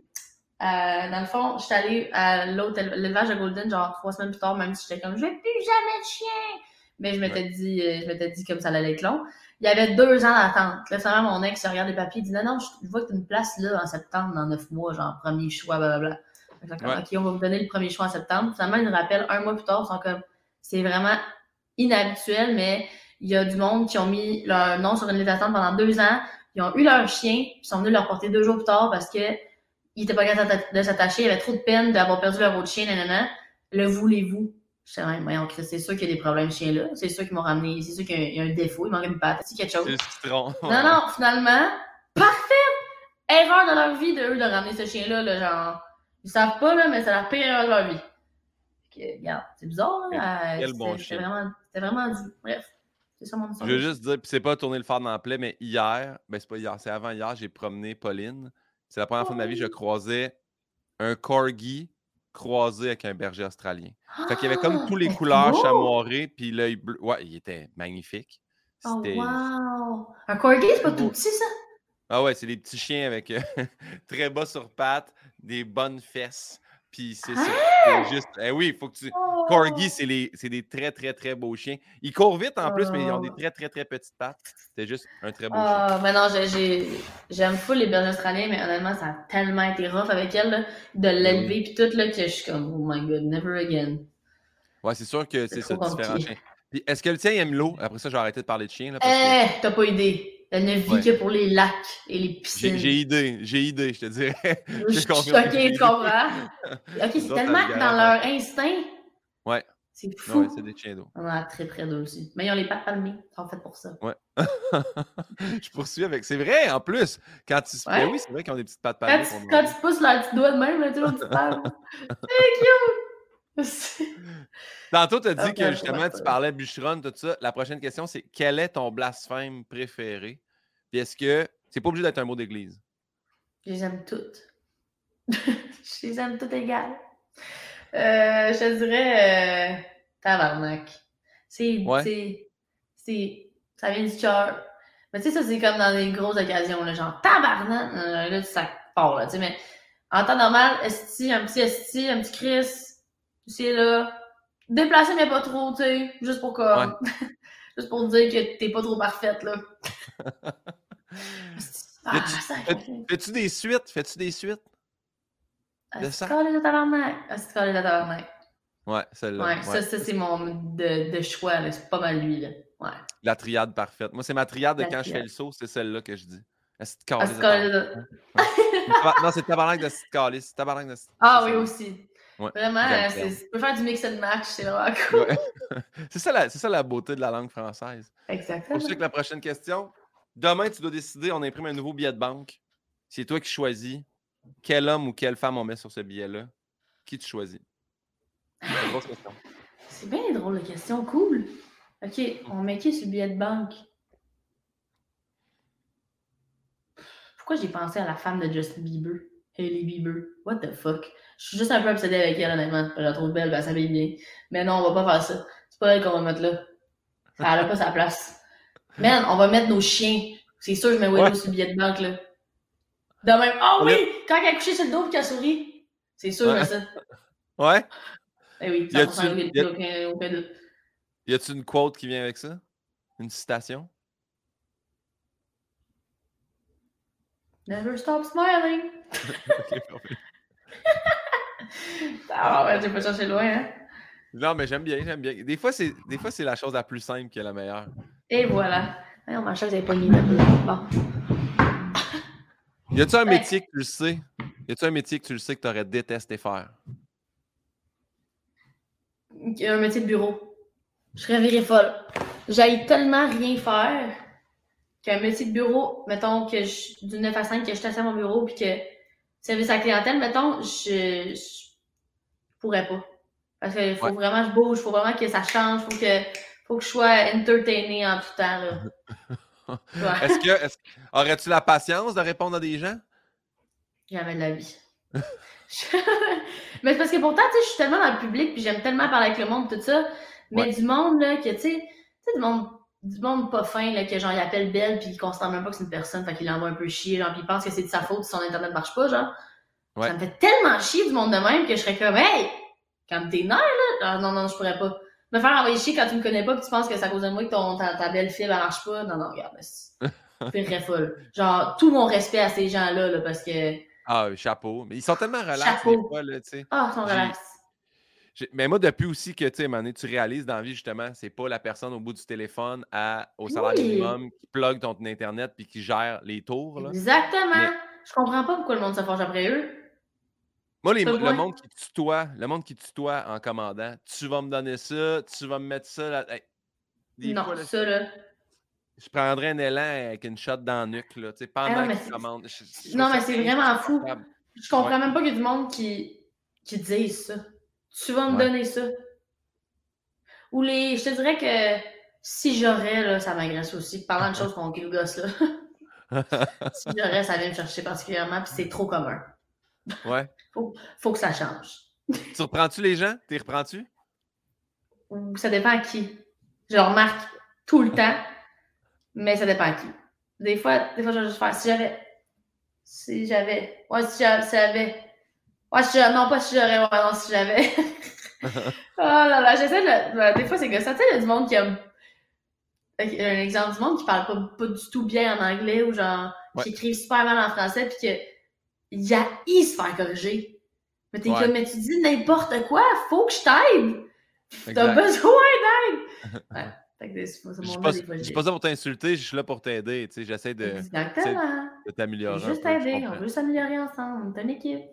dans le fond, j'étais allée à l'autre l'élevage de Golden, genre 3 semaines plus tard, même si j'étais comme, je veux plus jamais de chien. Mais ouais. je m'étais dit comme ça allait être long. Il y avait 2 ans d'attente. Là, finalement, mon ex regarde les papiers, il dit, non, non, je vois que tu as une place là en septembre, dans 9 mois, genre premier choix, blablabla. Fait que comme, Ouais. OK, on va vous donner le premier choix en septembre. Finalement, ils nous rappellent 1 mois plus tard, ils sont comme, c'est vraiment inhabituel, mais il y a du monde qui ont mis leur nom sur une liste d'attente pendant 2 ans. Ils ont eu leur chien, puis ils sont venus leur porter 2 jours plus tard parce que ils étaient pas capables de s'attacher, ils avaient trop de peine d'avoir perdu leur autre chien, nanana. Le voulez-vous? Je sais même, voyons, c'est sûr qu'il y a des problèmes chien là. C'est sûr qu'ils m'ont ramené, c'est sûr qu'il y a un défaut, il manque une patte, c'est quelque chose. C'est le citron. Non, non, finalement, parfait! Erreur de leur vie de eux de ramener ce chien-là, là, genre, ils savent pas, là, mais c'est la pire erreur de leur vie. Regarde, c'est bizarre, là. Quel bon C'était chien. vraiment dû. Bref, c'est ça mon histoire Je de veux chien. juste dire, puis c'est pas tourner le fer dans la plaie, mais hier, ben c'est pas hier, c'est avant-hier, j'ai promené Pauline. C'est la première fois de ma vie que je croisais un corgi croisé avec un berger australien. Fait qu'il y avait comme tous les C'est couleurs beau! chamoirées, puis l'œil bleu. Ouais, il était magnifique. Oh, C'était wow! Un corgi, c'est pas plus tout beau. petit, ça? Ah ouais, c'est des petits chiens avec très bas sur pattes, des bonnes fesses. Puis c'est ça. C'est Hein? juste. Eh oui, il faut que tu. Corgi, Oh! c'est des très, très, très beaux chiens. Ils courent vite en plus, mais ils ont des Oh! très, très, très petites pattes. C'est juste un très beau chien. Ah, mais non, j'aime full les bergers australiens, mais honnêtement, ça a tellement été rough avec elle, là, de Ben oui. l'élever pis tout, là, que je suis comme, oh my god, never again. Ouais, c'est sûr que C'est c'est ça, trop différents compliqué. chiens. Puis est-ce que le tien aime l'eau? Après ça, j'ai arrêté de parler de chiens, là, parce que. T'as pas idée. Elle ne vit Ouais. que pour les lacs et les J'ai piscines. idée, je te dirais. Je Je te suis confirme que choquée, j'ai tu idée. comprends? Ok, Les c'est autres, elles se tellement dans garochent dans leur tout. instinct. Ouais. C'est Ouais, c'est des fou. chiens d'eau. On a très près d'eux aussi. Mais ils ont les pattes palmées. Ils sont faits pour ça. Ouais. Je poursuis avec. C'est vrai, en plus. Quand tu. Ben Ouais? oui, c'est vrai qu'ils ont des petites pattes Quand palmées pour tu, quand nager. tu pousses leur petit doigt de même, là, tu vois, une petite patte. C'est cute! Tantôt, tu as Ah, dit que ben, je justement, remarque tu pas. parlais bûcheronne, tout ça. La prochaine question, c'est quel est ton blasphème préféré? Puis est-ce que. C'est pas obligé d'être un mot d'église. Je les aime toutes. Je les aime toutes égales. Je te dirais tabarnak. Ouais? Ça vient du cœur. Mais tu sais, ça, c'est comme dans des grosses occasions, là, genre tabarnak. Là, ça part, là, tu sais, mais en temps normal, esti, un petit Chris, c'est là. Déplacé, mais pas trop, tu sais, juste pour Ouais. comme, juste pour dire que t'es pas trop parfaite, là. Ah, ça, Fais-tu des suites? Fais-tu des suites de c'est ça? calé de tabarnak. C'est calé de tabarnak. Ouais, celle-là. Ouais, Ouais. ça c'est mon de choix, là. C'est pas mal lui, là. Ouais. La triade parfaite. Moi, c'est ma triade de La quand je fais triade. le saut, c'est celle-là que je dis. Esti de À calice ce de tabarnak. cas-là. Ouais. Non, c'est tabarnak de esti de calice. Tabarnak de esti. C'est Ah oui, celle-là. aussi. Ouais, Vraiment, j'aime ferme. tu peux faire du mix and match, c'est vraiment cool. Ouais. C'est ça la beauté de la langue française. Pour ça que Exactement. la prochaine question. Demain, tu dois décider, on imprime un nouveau billet de banque. C'est toi qui choisis quel homme ou quelle femme on met sur ce billet-là. Qui tu choisis? C'est une grosse question. C'est bien drôle de question, cool. OK, on met qui sur le billet de banque? Pourquoi j'ai pensé à la femme de Justin Bieber? Hailey Bieber. What the fuck? Je suis juste un peu obsédée avec elle, honnêtement. Je la trouve belle, ben, elle s'habille bien. Mais non, on va pas faire ça. C'est pas elle qu'on va mettre là. Elle a pas sa place. Man, on va mettre nos chiens. C'est sûr, je mets Willow sur le billet de banque, là. De même. Oh oui! Quand elle a couché sur le dos et qu'elle sourit. C'est sûr, je mets ça. Ouais? Eh oui, Y a-tu 100% aucun doute. y a-tu une quote qui vient avec ça? Une citation? Never stop smiling. Ok, parfait. Ah ouais, j'ai pas cherché loin, hein. Non, mais j'aime bien, j'aime bien. Des fois, c'est la chose la plus simple qui est la meilleure. Et voilà. Non, ma chaise est pognée un peu. Bon. Y a-tu un Ouais. métier que tu le sais? Y a-tu un métier que tu le sais que tu aurais détesté faire? Un métier de bureau. Je serais virée folle. J'aille tellement rien faire qu'un métier de bureau, mettons que du 9 à 5, que je suis assise à mon bureau puis que service à la clientèle, mettons, je pourrais pas. Parce qu'il faut Ouais. vraiment que je bouge, faut vraiment que ça change, faut que je sois entertainée en tout temps, là. Ouais. Aurais-tu la patience de répondre à des gens? Jamais de la vie. Mais c'est parce que pourtant, tu sais, je suis tellement dans le public puis j'aime tellement parler avec le monde, tout ça. Mais Ouais. du monde, là, que tu sais, du monde pas fin, là, que genre, il appelle belle puis il constate même pas que c'est une personne, fait qu'il l'envoie un peu chier, genre, puis il pense que c'est de sa faute si son internet marche pas, genre. Ouais. Ça me fait tellement chier du monde de même que je serais comme, hey, calme tes nerfs, là. Ah, non, non, je pourrais pas. Me faire envoyer chier quand tu me connais pas puis tu penses que c'est à cause de moi que ta belle fibre, elle marche pas. Non, non, regarde, je suis folle. Genre, tout mon respect à ces gens-là, là, parce que. Ah, chapeau. Mais ils sont tellement relax, des Chapeau. fois, là, tu sais. Ah, ils sont relax. Mais moi, depuis aussi que, tu sais, à un moment donné, tu réalises dans la vie, justement, c'est pas la personne au bout du téléphone au salaire Oui. minimum qui plug ton Internet puis qui gère les tours, là. Exactement. Mais Je comprends pas pourquoi le monde se forge après eux. moi, C'est le point. le monde qui tutoie en commandant, tu vas me donner ça, tu vas me mettre ça là. Hey, des Non, fois, là, ça, là. je prendrais un élan avec une shot dans la nuque, là, tu sais, Ah non, pendant mais qu'il commande. Je trouve non, mais ça c'est vraiment fou. insupportable. Je comprends Ouais. même pas qu'il y a du monde qui disent ça. Tu vas me Ouais. donner ça. Ou je te dirais que si j'aurais, là, ça m'agresse aussi. Parlant de choses qu'on gosse, là. Si j'aurais, ça vient me chercher particulièrement, puis c'est trop commun. Ouais. Faut que ça change. Tu reprends-tu les gens? T'es reprends-tu? Ou ça dépend à qui. Je le remarque tout le temps, mais ça dépend à qui. Des fois, je vais juste faire si j'avais. Ouais, si j'avais. Ouais, non, pas si j'aurais. Ouais, non, si j'avais. Oh là là, j'essaie de. Des fois, c'est que ça, tu sais, il y a du monde qui a. Un exemple du monde qui parle pas du tout bien en anglais ou genre qui écrivent super mal en français puis qu'il haït se faire corriger. Mais t'es comme, mais tu dis n'importe quoi, faut que je t'aide. T'as besoin d'aide. Ouais. Fait que je suis pas là pour t'insulter, je suis là pour t'aider. Tu sais, j'essaie de t'améliorer un juste peu. t'aider, on veut s'améliorer ensemble, on est une équipe.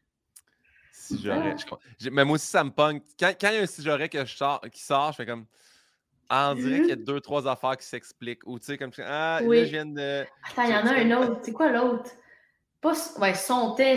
Si j'aurais. Mais moi aussi, ça me pogne. Quand il y a un si j'aurais qui sort, je fais comme. Ah, on dirait qu'il y a 2-3 affaires qui s'expliquent. Ou tu sais, comme là, je viens de. Attends, il y en a un autre. C'est quoi l'autre? Ouais, sontait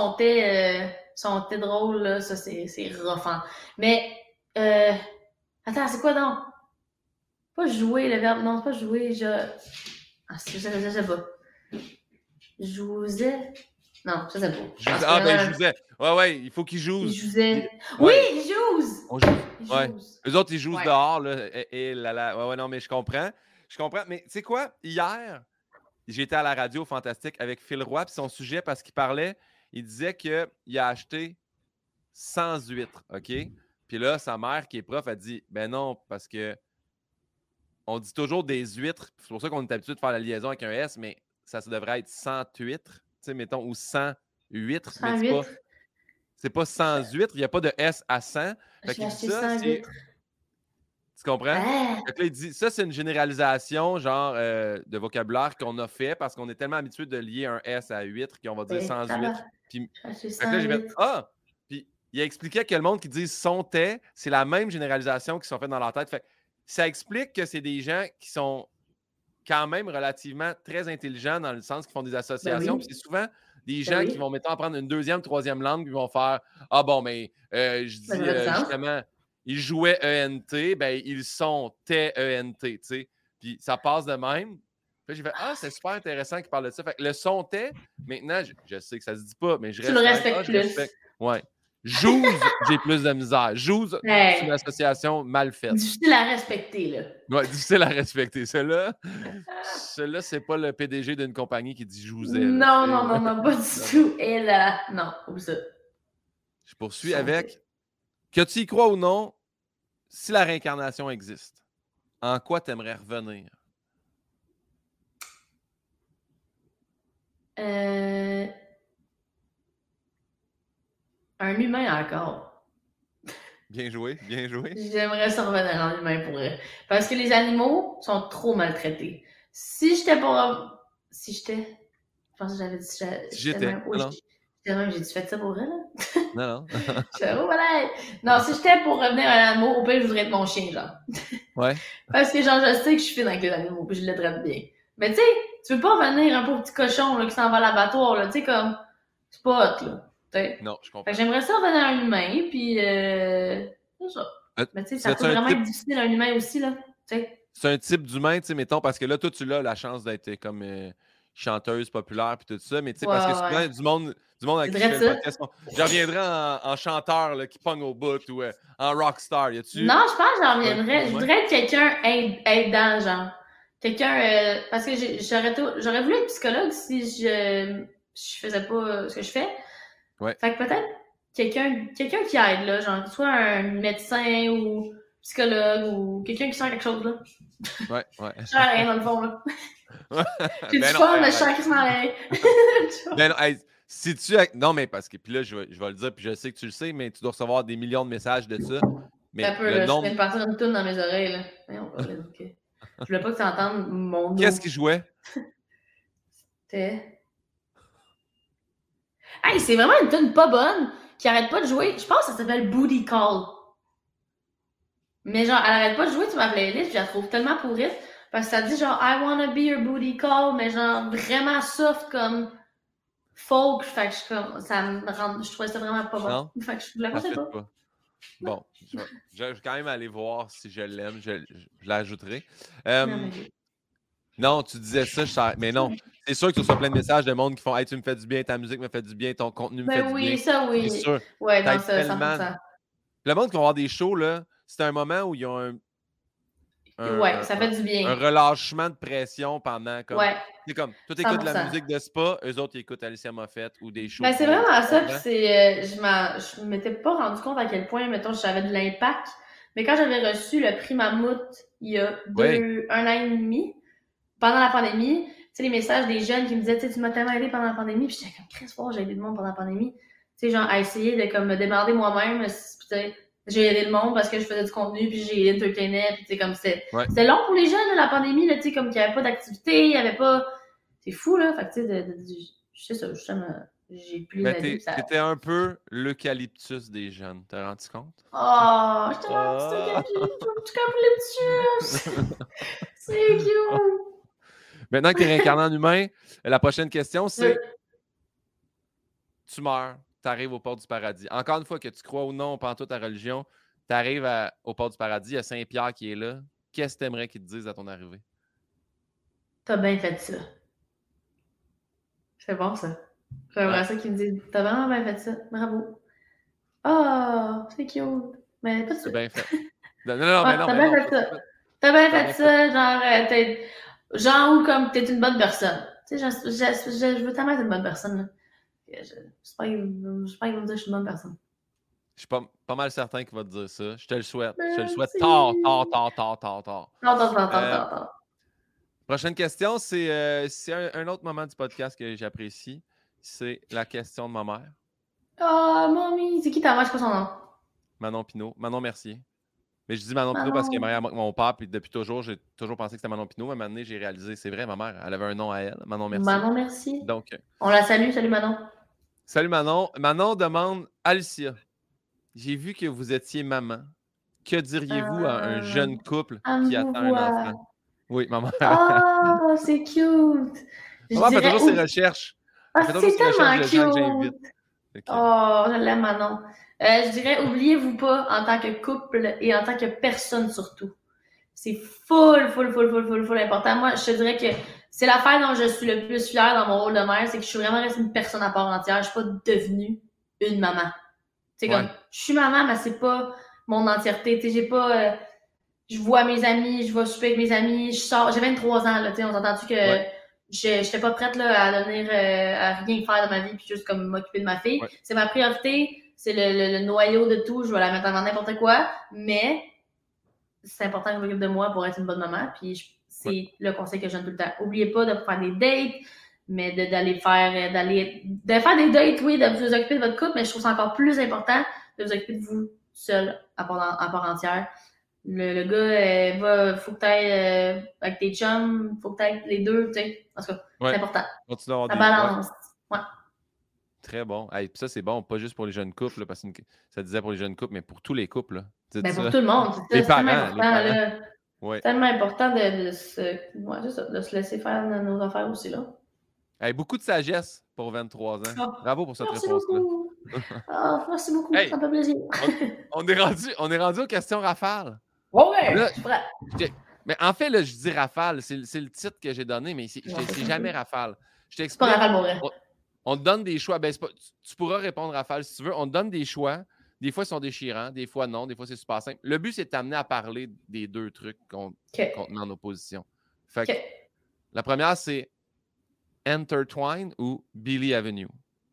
drôle, là. Ça, c'est rough. Hein. Mais, attends, c'est quoi donc? Pas jouer, le verbe. Non, c'est pas jouer. Ah, je sais pas. Jouais. Non, je sais pas. Il jouait. Ouais, il faut qu'il joue. Il jouait. Oui, il joue! On joue. Ouais. Eux autres, ils jouent dehors, là. Ouais, non, mais je comprends. Mais tu sais quoi? Hier, j'étais à la radio Fantastique avec Phil Roy, puis son sujet, parce qu'il parlait, il disait qu'il a acheté 100 huîtres, OK? Puis là, sa mère, qui est prof, a dit, ben non, parce que on dit toujours des huîtres. C'est pour ça qu'on est habitué de faire la liaison avec un S, mais ça devrait être 100 huîtres, tu sais, mettons, ou 100 huîtres. 108. C'est pas 100 huîtres. Il n'y a pas de S à 100. Fait J'ai qu'il dit acheté ça, 100 c'est... huîtres. Tu comprends? Ah! Fait que là, il dit, ça, c'est une généralisation, genre, de vocabulaire qu'on a fait parce qu'on est tellement habitué de lier un S à huître qu'on va dire Ben, 100 ça va. huîtres. Puis, J'ai acheté fait que là, 100 j'ai fait, huîtres. ah! Puis, il a expliqué que le monde qui dit sont-tais, c'est la même généralisation qui sont faites dans leur tête. Fait que ça explique que c'est des gens qui sont quand même relativement très intelligents dans le sens qu'ils font des Ben associations. Puis oui. c'est souvent des Ben gens qui oui. vont, mettons, apprendre une deuxième, troisième langue, puis vont faire ah bon, mais je Ben, dis ça fait du sens. justement, ils jouaient ENT, ben ils sont TENT, tu sais. Puis ça passe de même. Puis j'ai fait ah, c'est super intéressant qu'il parle de ça. Fait que le son T, maintenant, je sais que ça se dit pas, mais je Tu le reste quand même, respectes ah, je plus. respecte. Ouais. Jouse, j'ai plus de misère. Jouse, c'est une Hey, association mal faite. difficile à respecter, là. Ouais, difficile à respecter. Celui-là, c'est pas le PDG d'une compagnie qui dit jousait. Non, non, non, non, pas du tout. Et là, non, comme ça. Je poursuis avec que tu y crois ou non, si la réincarnation existe, en quoi tu aimerais revenir? Un humain encore. Bien joué, bien joué. J'aimerais ça revenir en humain pour eux. Parce que les animaux sont trop maltraités. Si j'étais pour. Si j'étais. Je pense que j'avais dit. J'étais. Même... Oui, Non, j'ai-tu fait ça pour eux, là? non, non. Oh, voilà. Non, si j'étais pour revenir un animal, au pire, je voudrais être mon chien, genre. Ouais. Parce que, genre, je sais que je suis fine avec les animaux, puis je les traite bien. Mais tu sais, tu veux pas revenir un pauvre petit cochon, là, qui s'en va à l'abattoir, là. Tu sais, comme. C'est pas hot, là. T'sais. Non, je Fait comprends. que j'aimerais ça revenir à un humain, puis c'est ça. Mais tu sais, ça peut vraiment être difficile à un humain aussi, là. T'sais. C'est un type d'humain, tu sais, mettons, parce que là, toi, tu as la chance d'être comme chanteuse populaire puis tout ça, mais tu sais, parce que souvent, du monde avec qui je fais le podcast, j'en reviendrais en chanteur là, qui pogne au bout ou en rockstar. Non, je pense que j'en reviendrais. Je voudrais être quelqu'un aidant, genre. Quelqu'un, parce que j'aurais voulu être psychologue si je faisais pas ce que je fais. Ouais. Fait que peut-être quelqu'un qui aide, là, genre, soit un médecin ou psychologue ou quelqu'un qui sent quelque chose, là. Ouais, ouais. Je sens rien, dans le fond, là. J'ai du Ben fun, mais je sens quasiment rien. Ben non, hey, si tu... Non, mais parce que, puis là, je vais le dire, puis je sais que tu le sais, mais tu dois recevoir des millions de messages de ça. Mais un peu, là, je viens de partir une toune dans mes oreilles, là. Okay. Je voulais pas que tu entendes mon dos. Qu'est-ce qu'il jouait? C'était... Hey, c'est vraiment une toune pas bonne qui arrête pas de jouer. Je pense que ça s'appelle Booty Call. Mais genre, elle arrête pas de jouer sur ma playlist, puis je la trouve tellement pourrite. Parce que ça dit genre I wanna be your booty call, mais genre vraiment soft comme folk. Fait que je trouvais ça vraiment pas bon. Non? Fait que je voulais pas. Bon, je vais quand même aller voir si je l'aime. Je l'ajouterai. Non, tu disais ça, mais non. C'est sûr que tu reçois plein de messages de monde qui font hey, tu me fais du bien, ta musique me fait du bien, ton contenu me fait du bien. Oui, ça oui. C'est sûr. Ouais, non, ça, 100%. Le monde qui va avoir des shows, là, c'est un moment où ils ont ça fait du bien. Un relâchement de pression pendant comme. Ouais. C'est comme, toi t'écoutes de la musique de spa, eux autres ils écoutent Alicia Moffett ou des shows. Ben, c'est vraiment ça, puis je m'étais pas rendu compte à quel point, mettons, j'avais de l'impact. Mais quand j'avais reçu le prix Mammouth il y a un an et demi, pendant la pandémie, tu sais, les messages des jeunes qui me disaient, tu m'as tellement aidé pendant la pandémie, puis j'étais comme, Chris, fort, j'ai aidé le monde pendant la pandémie. Tu sais, genre, à essayer de comme me démerder moi-même, j'ai aidé le monde parce que je faisais du contenu, puis j'ai entertainé, puis tu sais, comme c'était long pour les jeunes, là, la pandémie, là, tu sais, comme qu'il n'y avait pas d'activité, il n'y avait pas. C'est fou, là. Fait que, tu sais, je sais ça, justement, j'ai plus la vie. T'étais un peu l'eucalyptus des jeunes, t'as rendu compte? Oh, je t'ai rendu eucalyptus! C'est cute! Maintenant que t'es réincarné en humain, la prochaine question, c'est tu meurs, t'arrives aux portes du paradis. Encore une fois, que tu crois ou non, pendant ta religion, t'arrives aux portes du paradis, il y a Saint-Pierre qui est là. Qu'est-ce que t'aimerais qu'il te dise à ton arrivée? T'as bien fait ça. C'est bon, ça. J'aimerais ça qu'il me dise t'as vraiment bien fait ça. Bravo. Oh, c'est cute. Mais pas de ça. C'est bien fait. Non, mais non. T'as bien fait ça. T'as bien fait ça. Genre, ou comme t'es une bonne personne. Tu sais, je veux tellement être une bonne personne, là. J'espère qu'il va me dire que je suis une bonne personne. Je suis pas mal certain qu'il va te dire ça. Je te le souhaite. Je te le souhaite tard. Non. Prochaine question, c'est un autre moment du podcast que j'apprécie. C'est la question de ma mère. Oh, mamie! C'est qui ta mère? C'est quoi son nom? Manon Pinot. Manon Mercier. Mais je dis Manon Pinot parce qu'elle est Manon. mariée avec mon père, puis depuis toujours, j'ai toujours pensé que c'était Manon Pinot. Mais à un moment donné, j'ai réalisé, c'est vrai, ma mère, elle avait un nom à elle, Manon Mercier. Manon, merci. Donc, On la salue. Salut, Manon. salut Manon. Manon demande, Alicia, j'ai vu que vous étiez maman. Que diriez-vous à un Euh, jeune couple elle qui vous attend un voit. enfant? Oui, maman. Oh, c'est cute. Je Maman fait dirais, toujours ses recherches. Elle ah, fait toujours c'est ses recherches tellement de gens que j'invite. cute. Fait que, Oh, je l'aime, Manon. Je dirais, oubliez-vous pas en tant que couple et en tant que personne surtout. C'est full important. Moi, je te dirais que c'est l'affaire dont je suis le plus fière dans mon rôle de mère, c'est que je suis vraiment restée une personne à part entière. Je suis pas devenue une maman. C'est comme, ouais, je suis maman, mais c'est pas mon entièreté. Tu sais, j'ai pas, je vois mes amis, je vais souper avec mes amis, je sors. J'ai 23 ans, là, tu sais, on s'entend-tu que ouais, j'étais pas prête, là, à devenir, à rien faire de ma vie puis juste comme m'occuper de ma fille. ouais, C'est ma priorité, c'est le noyau de tout, je vais la mettre avant n'importe quoi, mais c'est important que je m'occupe de moi pour être une bonne maman. Puis ouais. c'est le conseil que je donne tout le temps. Oubliez pas de faire des dates, mais d'aller faire de faire des dates, oui, de vous occuper de votre couple, mais je trouve ça encore plus important de vous occuper de vous seul à part entière. Le gars, faut que t'ailles avec tes chums, faut que t'ailles les deux, tu sais. En tout cas, c'est Ouais. important. Continue à avoir La des. Ouais, balance. Ouais. très bon. Hey, puis ça, c'est bon, pas juste pour les jeunes couples, là, parce que ça disait pour les jeunes couples, mais pour tous les couples. Là. Ben pour Ça. tout le monde, c'est Les ça, c'est tellement parents, les important, parents. là. Ouais. Tellement important ouais, c'est ça, de se laisser faire nos affaires aussi, là. Hey, beaucoup de sagesse pour 23 ans. Oh, Bravo pour cette merci réponse-là. beaucoup. Oh, merci beaucoup, ça Hey, me fait plaisir. on est rendu aux questions rafales. Ouais, Là, je suis prête. mais en fait, là, je dis rafale, c'est le titre que j'ai donné, mais c'est Non, c'est ça. jamais rafale. Je C'est pas t'explique. Rafale pour vrai. On te donne des choix. Ben, tu pourras répondre rafale si tu veux. On te donne des choix. Des fois, ils sont déchirants. Des fois, non. Des fois, c'est super simple. Le but, c'est de t'amener à parler des deux trucs qu'on OK. te met en opposition. Fait que OK. la première, c'est Intertwine ou Billy Avenue.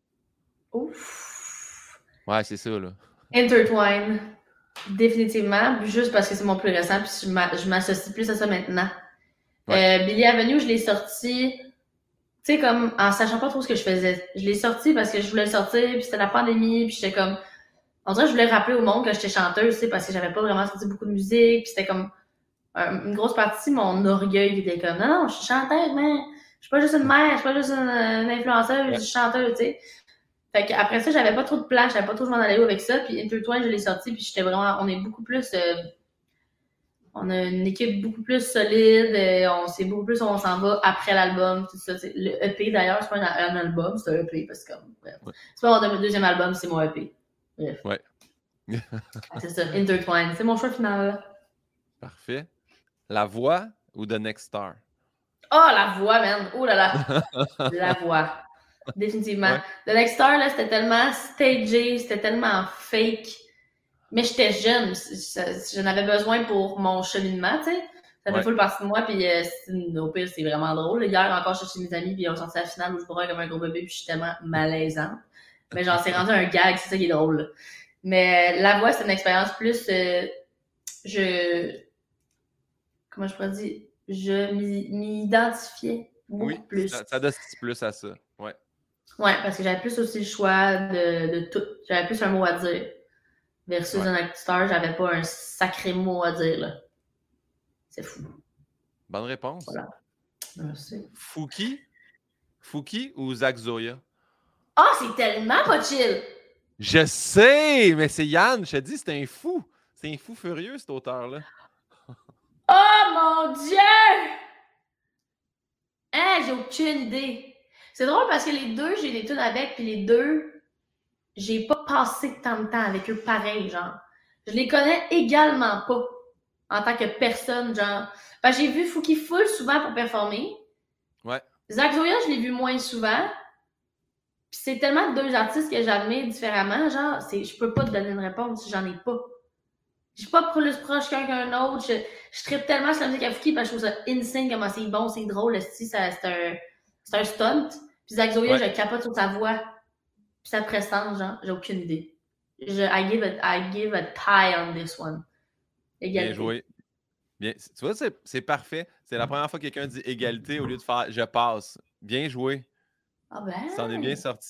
Ouf. Ouais, c'est ça, là. Intertwine. Définitivement. Juste parce que c'est mon plus récent, puis je m'associe plus à ça maintenant. Ouais. Billy Avenue, je l'ai sorti, tu sais, comme en sachant pas trop ce que je faisais. Je l'ai sorti parce que je voulais le sortir, puis c'était la pandémie, puis j'étais comme. On dirait que je voulais rappeler au monde que j'étais chanteuse, tu sais, parce que j'avais pas vraiment sorti beaucoup de musique, puis c'était comme une grosse partie de mon orgueil qui était comme non, non, je suis chanteuse, mais je suis pas juste une mère, je suis pas juste une influenceuse, je suis chanteuse, tu sais. Fait qu'après ça, j'avais pas trop de plan, je savais pas trop où je m'en allais où avec ça, puis Intertwine, je l'ai sorti, puis j'étais vraiment, on est beaucoup plus, on a une équipe beaucoup plus solide, on sait beaucoup plus où on s'en va après l'album, tout ça. Le EP d'ailleurs, c'est pas un album, c'est un EP, parce que bref. Ouais. C'est pas mon deuxième album, c'est mon EP. Bref. Ouais. C'est ça, Intertwine, c'est mon choix final. Parfait. La voix ou The Next Star? Oh, la voix, man! Oh là là! La voix. Définitivement. Ouais. The Next Star, là, c'était tellement stagé, c'était tellement fake. Mais j'étais jeune, j'en avais besoin pour mon cheminement, tu sais. Ça fait full partie de moi, puis au pire, c'est vraiment drôle. Hier, encore, j'étais chez mes amis, puis on sortit à la finale où je broie comme un gros bébé, puis je suis tellement malaisante. Mais genre, c'est rendu un gag, c'est ça qui est drôle. Mais la voix, c'est une expérience plus... comment je pourrais dire? Je m'y identifiais beaucoup plus. Ça donne plus à ça. Ouais. Ouais, parce que j'avais plus aussi le choix de tout. J'avais plus un mot à dire. Versus un acteur, j'avais pas un sacré mot à dire, là. C'est fou. Bonne réponse. Voilà. Merci. Fouki ou Zach Zoya? Ah, c'est tellement pas chill! Je sais, mais c'est Yann, je te dis, c'est un fou. C'est un fou furieux, cet auteur-là. Oh mon Dieu! Hein, j'ai aucune idée. C'est drôle parce que les deux, j'ai des tunes avec, puis les deux, j'ai pas passé tant de temps avec eux pareil, genre. Je les connais également pas en tant que personne, genre. Ben, j'ai vu Fouki full souvent pour performer. Ouais. Zach Zoya, je l'ai vu moins souvent. Puis c'est tellement deux artistes que j'admire différemment, genre, je peux pas te donner une réponse si j'en ai pas. Je suis pas plus proche qu'un autre. Je trippe tellement sur la musique à Fouki parce que je trouve ça insane comment c'est bon, c'est drôle, c'est un stunt. Puis Zach Zoya, je capote sur sa voix. Puis sa prestance, genre, j'ai aucune idée. I give a tie on this one. Égalité. Bien joué. Bien, tu vois, c'est parfait. C'est la première fois que quelqu'un dit égalité au lieu de faire je passe. Bien joué. Ah ben. Tu t'en es bien sorti. Tu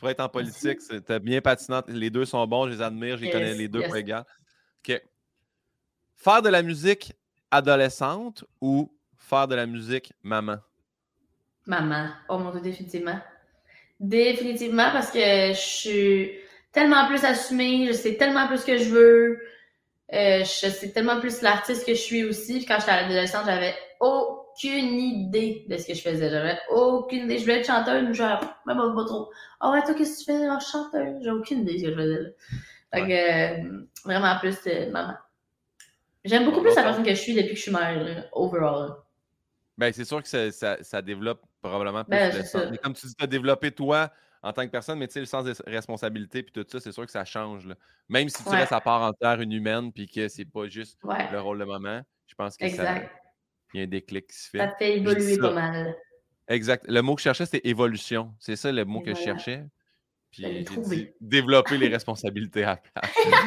pourrais être en politique. T'es bien patinante. Les deux sont bons, je les admire, je les connais les deux pour égal. OK. Faire de la musique adolescente ou faire de la musique maman? Maman. Oh mon Dieu, définitivement. Définitivement, parce que je suis tellement plus assumée, je sais tellement plus ce que je veux, je sais tellement plus l'artiste que je suis aussi. Puis quand j'étais adolescente, j'avais aucune idée de ce que je faisais. J'avais aucune idée. Je voulais être chanteuse, mais genre, même pas trop. Ah ouais, toi, qu'est-ce que tu fais? Ah, chanteuse. J'ai aucune idée de ce que je faisais là. Fait que, vraiment plus maman. J'aime beaucoup plus la personne que je suis depuis que je suis mère, là, overall. Ben, c'est sûr que ça développe probablement plus Ben, le sens. Mais comme tu dis, tu as développé toi en tant que personne, mais tu sais, le sens de responsabilité puis tout ça, c'est sûr que ça change. Là. Même si tu restes à part entière une humaine puis que c'est pas juste le rôle de maman, je pense que il y a un déclic qui se fait. Ça te fait évoluer pas mal. Exact. Le mot que je cherchais, c'était évolution. C'est ça le mot que je cherchais. Puis j'ai dit développer les responsabilités à la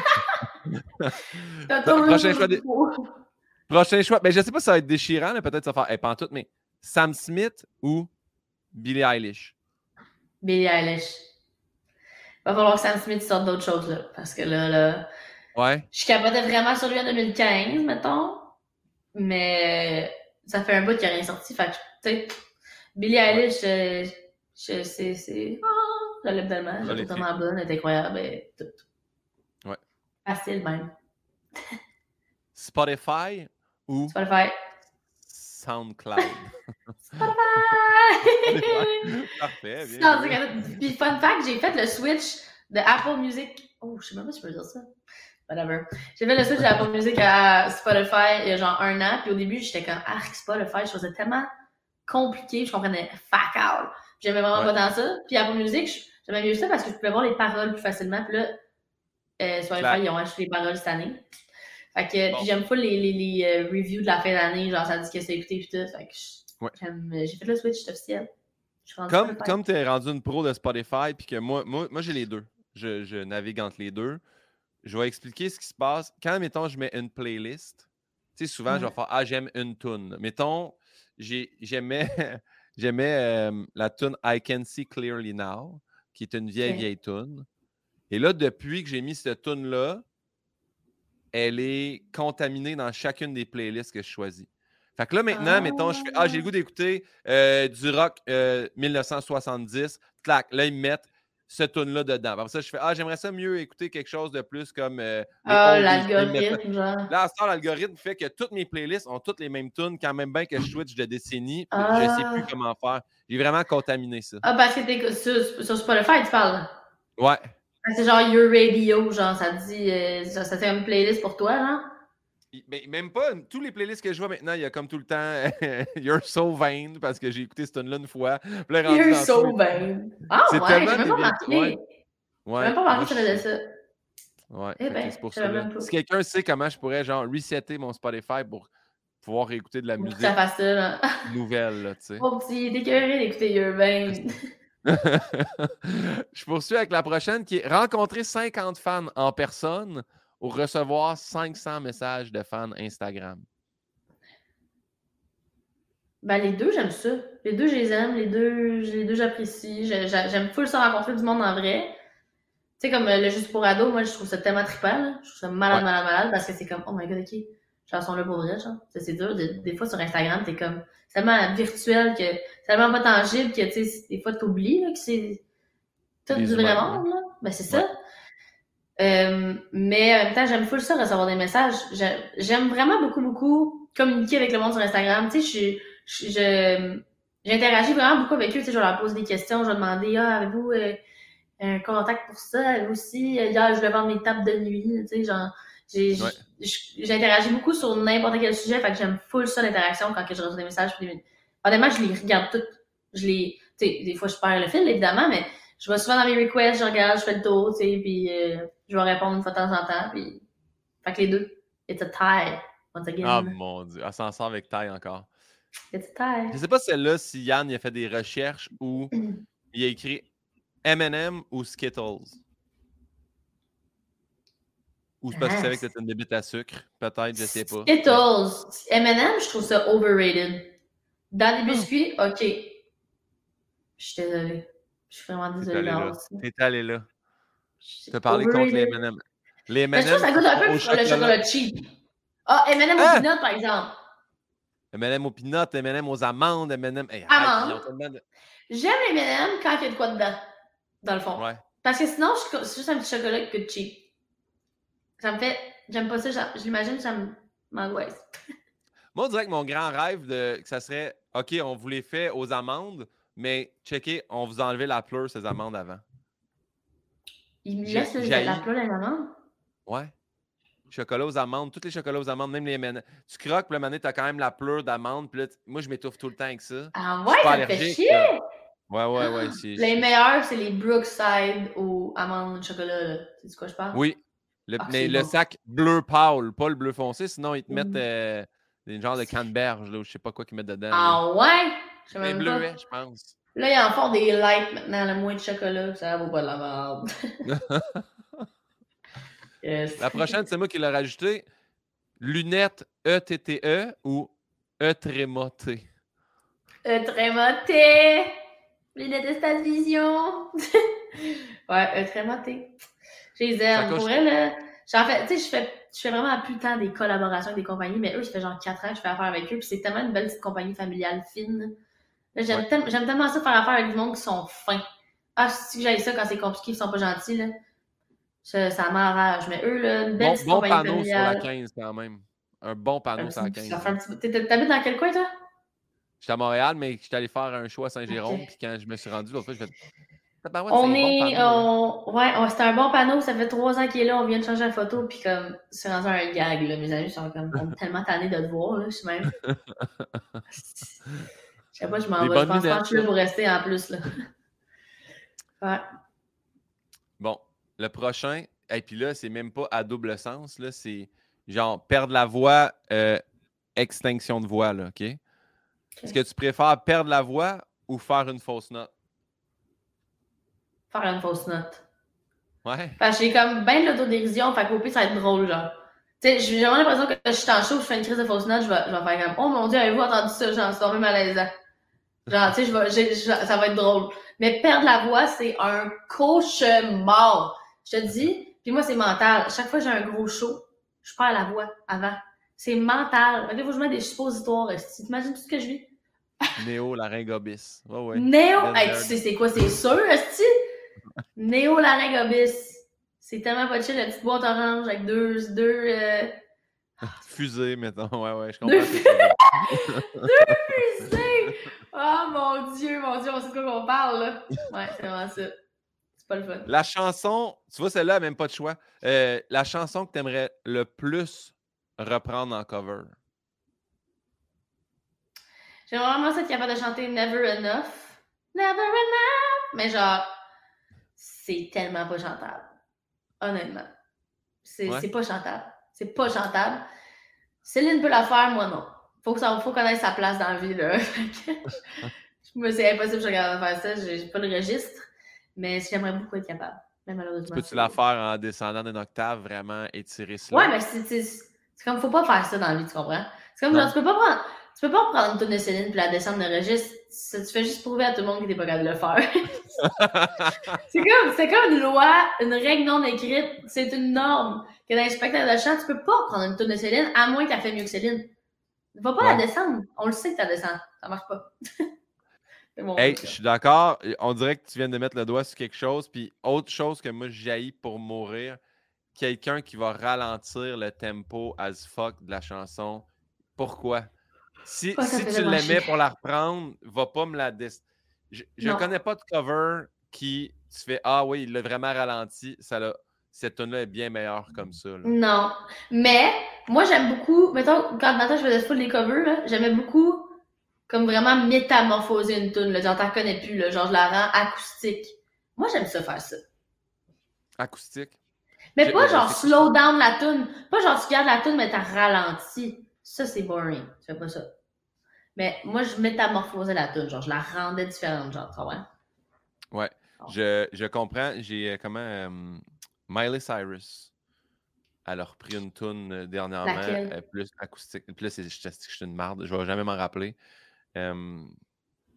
place. Prochain choix. Ben, je ne sais pas si ça va être déchirant, là, peut-être ça va faire pantoute, mais Sam Smith ou Billie Eilish? Billie Eilish. Va falloir que Sam Smith sorte d'autres choses, là. Parce que là, je capotais vraiment sur lui en 2015, mettons. Mais ça fait un bout qu'il n'a rien sorti. Fait que, tu sais, Billie Eilish, je l'aime tellement. Elle est tellement bonne, elle est incroyable. Et tout. Ouais. Facile, même. Spotify ou SoundCloud? Spotify! Parfait, bien. Puis, fun fact, j'ai fait le switch de Apple Music. Oh, je sais même pas si je peux dire ça. Whatever. J'ai fait le switch de Apple Music à Spotify il y a genre 1 an. Puis au début, j'étais comme, Spotify, je faisais tellement compliqué, je comprenais fuck out. J'aimais vraiment pas tant ça. Puis Apple Music, j'aimais mieux ça parce que je pouvais voir les paroles plus facilement. Puis là, Spotify, ils ont acheté les paroles cette année. Fait que, puis j'aime pas les reviews de la fin d'année, genre ça dit que c'est écouté puis tout. Fait que j'ai fait le switch officiel. Comme tu es rendu une pro de Spotify, puis que moi j'ai les deux. Je navigue entre les deux. Je vais expliquer ce qui se passe. Quand, mettons, je mets une playlist, tu sais, souvent, je vais faire j'aime une tune. Mettons, j'aimais la tune I Can See Clearly Now, qui est une vieille tune. Et là, depuis que j'ai mis cette tune-là, elle est contaminée dans chacune des playlists que je choisis. Fait que là, maintenant, mettons, je fais j'ai le goût d'écouter du rock 1970. Clac, là, ils me mettent ce tune-là dedans. Après ça, je fais j'aimerais ça mieux écouter quelque chose de plus comme l'algorithme, genre. Là, à l'algorithme fait que toutes mes playlists ont toutes les mêmes tunes, quand même bien que je switch de décennie. Je ne sais plus comment faire. J'ai vraiment contaminé ça. Parce que t'es sur Spotify, tu parles? Ouais. C'est genre Your Radio, genre, ça dit, ça fait une playlist pour toi, genre? Mais même pas. Tous les playlists que je vois maintenant, il y a comme tout le temps You're So Vain, parce que j'ai écouté ce tune-là une fois. You're So Vain. C'est ouais, j'ai même pas marqué. Ouais. J'ai même pas marqué ça de ça. Ouais, c'est pour ça. Si quelqu'un sait comment je pourrais genre resetter mon Spotify pour pouvoir écouter de la musique ça facile, hein? nouvelle, là, tu sais. Oh, petit, t'es curieux d'écouter You're Vain. Je poursuis avec la prochaine qui est rencontrer 50 fans en personne ou recevoir 500 messages de fans Instagram. Ben, les deux, j'aime ça. Les deux, je les aime. Les deux, j'apprécie. J'aime full ça rencontrer du monde en vrai. Tu sais, comme le Juste pour ado, moi, je trouve ça tellement trippant, là. Je trouve ça malade, parce que c'est comme, oh my god, ok, chanson là pour vrai, genre. C'est dur. Des fois, sur Instagram, t'es comme, c'est tellement virtuel que, c'est tellement pas tangible que, tu sais, des fois, t'oublies, là, que c'est tout du vrai monde, là. Ben, c'est ça. Mais en même temps, j'aime full ça, recevoir des messages. J'aime vraiment beaucoup communiquer avec le monde sur Instagram. Tu sais, j'interagis vraiment beaucoup avec eux. Tu sais, je leur pose des questions, je leur demander, avez-vous un contact pour ça? Avez-vous aussi, hier, je vais vendre mes tables de nuit. Tu sais, genre, j'interagis beaucoup sur n'importe quel sujet. Fait que j'aime full ça, l'interaction, quand je reçois des messages. Honnêtement, je les regarde toutes. Tu sais, des fois, je perds le fil, évidemment, mais je vais souvent dans mes requests, je regarde, je fais le tour, tu sais, puis je vais répondre une fois de temps en temps, puis... Fait que les deux, it's a tie, once again. Ah, mon Dieu, elle s'en sort avec taille encore. It's a tie. Je sais pas celle-là, si Yann il a fait des recherches ou il a écrit M&M ou Skittles. Ou c'est parce que tu savais que c'était une bébite à sucre, peut-être, je sais pas. Skittles. M&M, je trouve ça overrated. Dans les biscuits, ok. Je suis désolée. Je suis vraiment T'es désolée allé là. d'avoir ça. T'es allé là. T'as C'est parlé contre les overrated. M&M. Les Mais je trouve que M&M ça qui goûte un sont peu au le chocolat. chocolat cheap. Ah, M&M au Hein? peanut, par exemple. M&M aux peanuts, M&M aux amandes, M&M... Hey, arrête, ils ont Amande. tellement de... J'aime les M&M quand il y a de quoi dedans, dans le fond. Ouais. Parce que sinon, c'est juste un petit chocolat qui coûte cheap. Ça me fait... J'aime pas ça, je l'imagine, ça m'angoisse. Moi, on dirait que mon grand rêve, que ça serait, OK, on vous les fait aux amandes, mais checkez, on vous a enlevé la pleure, ces amandes avant. Ils me laissent la pleure dans l'amande? Ouais. Chocolat aux amandes, tous les chocolats aux amandes, même les M&M. Tu croques, puis le mané, t'as quand même la pleure d'amande, puis là, moi, je m'étouffe tout le temps avec ça. Ah Je suis ouais, pas ça te fait allergique, chier! là. Ouais. Les meilleurs, c'est les Brookside aux amandes de chocolat, là. Tu sais de quoi je parle? Oui. Ah, Mais c'est le bon. sac bleu pâle, pas le bleu foncé, sinon ils te mettent Mm. des genres de canneberge, là, ou je sais pas quoi qu'ils mettent dedans, là. Ah ouais? Je sais Les même pas. bleuets, je pense. Là, ils en font des lights maintenant, le moins de chocolat, ça vaut pas de la merde. Yes. La prochaine, c'est moi qui l'ai rajouté. Lunettes ETTE ou E-trémoté. Trémoté! Lunettes de Stat Vision! Ouais, trémoté. Je les aime. Pour vrai, là, j'en fais, tu sais, je fais vraiment plus le temps des collaborations avec des compagnies, mais eux, ça fait genre 4 ans que je fais affaire avec eux, puis c'est tellement une belle petite compagnie familiale fine. Là, j'aime tellement ça faire affaire avec du monde qui sont fins. Ah, si j'aille ça quand c'est compliqué, ils sont pas gentils, là. Ça m'enrage. Mais eux, là, une belle petite Bon compagnie panneau sur la familiale. 15 quand même. Un bon panneau sur la 15. Ça fait un petit... T'habites dans quel coin, toi? J'étais à Montréal, mais j'étais allé faire un show à Saint-Jérôme. Okay. Puis quand je me suis rendu, l'autre fois, je me suis fait On c'est un bon est. panneau. Ouais, c'était un bon panneau. Ça fait 3 ans qu'il est là. On vient de changer la photo. Puis comme, c'est rendu un gag. Là. Mes amis sont comme, on est tellement tannés de te voir. Là, je sais même. Je sais pas, je m'en vais. Je pense pas que je suis là pour rester en plus. Là. Ouais. Bon, le prochain. Et puis là, c'est même pas à double sens. Là, c'est genre perdre la voix, extinction de voix. Là, OK? Est-ce que tu préfères perdre la voix ou faire une fausse note? Faire une fausse note. Ouais. Parce que j'ai comme ben de l'autodérision, fait qu'au pire, ça va être drôle, genre. Tu sais, j'ai vraiment l'impression que je suis en show, je fais une crise de fausse note, je vais faire comme, oh mon dieu, avez-vous entendu ça? Genre, c'est vraiment malaisant. Genre, tu sais, ça va être drôle. Mais perdre la voix, c'est un cauchemar. Je te dis, puis moi, c'est mental. Chaque fois que j'ai un gros show, je perds la voix avant. C'est mental. Il faut que je mette des suppositoires. T'imagines tout ce que je vis? Néo-laryngobis. Ouais. Hey, tu sais c'est quoi? C'est sûr, esti? Néo-laryngobis. C'est tellement pas chill, la petite boîte orange avec deux fusées, mettons. Ouais, je deux comprends. deux fusées! Oh mon Dieu, on sait de quoi qu'on parle, là. Ouais, c'est vraiment ça. C'est pas le fun. La chanson, tu vois, celle-là, même pas de choix. La chanson que tu aimerais le plus reprendre en cover. J'aimerais vraiment ça être capable de chanter Never Enough. Never Enough! Mais genre, c'est tellement pas chantable. Honnêtement. C'est pas chantable. C'est pas chantable. Céline peut la faire, moi non. Faut connaître sa place dans la vie, là. Moi, c'est impossible que je regarde faire ça. J'ai pas le registre. Mais j'aimerais beaucoup être capable. Mais malheureusement. Peux-tu la faire en descendant d'une octave, vraiment étirer slow? Ouais, mais c'est comme, faut pas faire ça dans la vie, tu comprends? C'est comme, genre, tu peux pas prendre une tonne de Céline puis la descendre de registre. Tu fais juste prouver à tout le monde que t'es pas capable de le faire. c'est comme une loi, une règle non écrite. C'est une norme que dans les spectacles de chant, tu peux pas prendre une tonne de Céline, à moins que t'as fait mieux que Céline. Va pas la descendre. On le sait que t'as descendre. Ça marche pas. Je suis d'accord. On dirait que tu viens de mettre le doigt sur quelque chose. Puis autre chose que moi, j'haïs pour mourir, quelqu'un qui va ralentir le tempo as fuck de la chanson. Pourquoi? Si tu l'aimais pour la reprendre, va pas me la Je ne connais pas de cover qui tu fais ah oui, il l'a vraiment ralenti. Cette tune-là est bien meilleure comme ça. Là. Non. Mais moi j'aime beaucoup, mettons, quand je faisais full des covers, là, j'aimais beaucoup comme vraiment métamorphoser une tune. Genre t'en connais plus, là, genre je la rends acoustique. Moi j'aime ça faire ça. Acoustique? Mais pas genre slow down la tune. Pas genre tu gardes la tune mais t'as ralenti. Ça c'est boring. Je fais pas ça. Mais moi je métamorphosais la tune. Genre je la rendais différente, genre, tu vois? Ouais. Oh. Je comprends. J'ai Miley Cyrus. Elle a repris une tune dernièrement, plus acoustique. Puis là, je suis une marde. Je vais jamais m'en rappeler.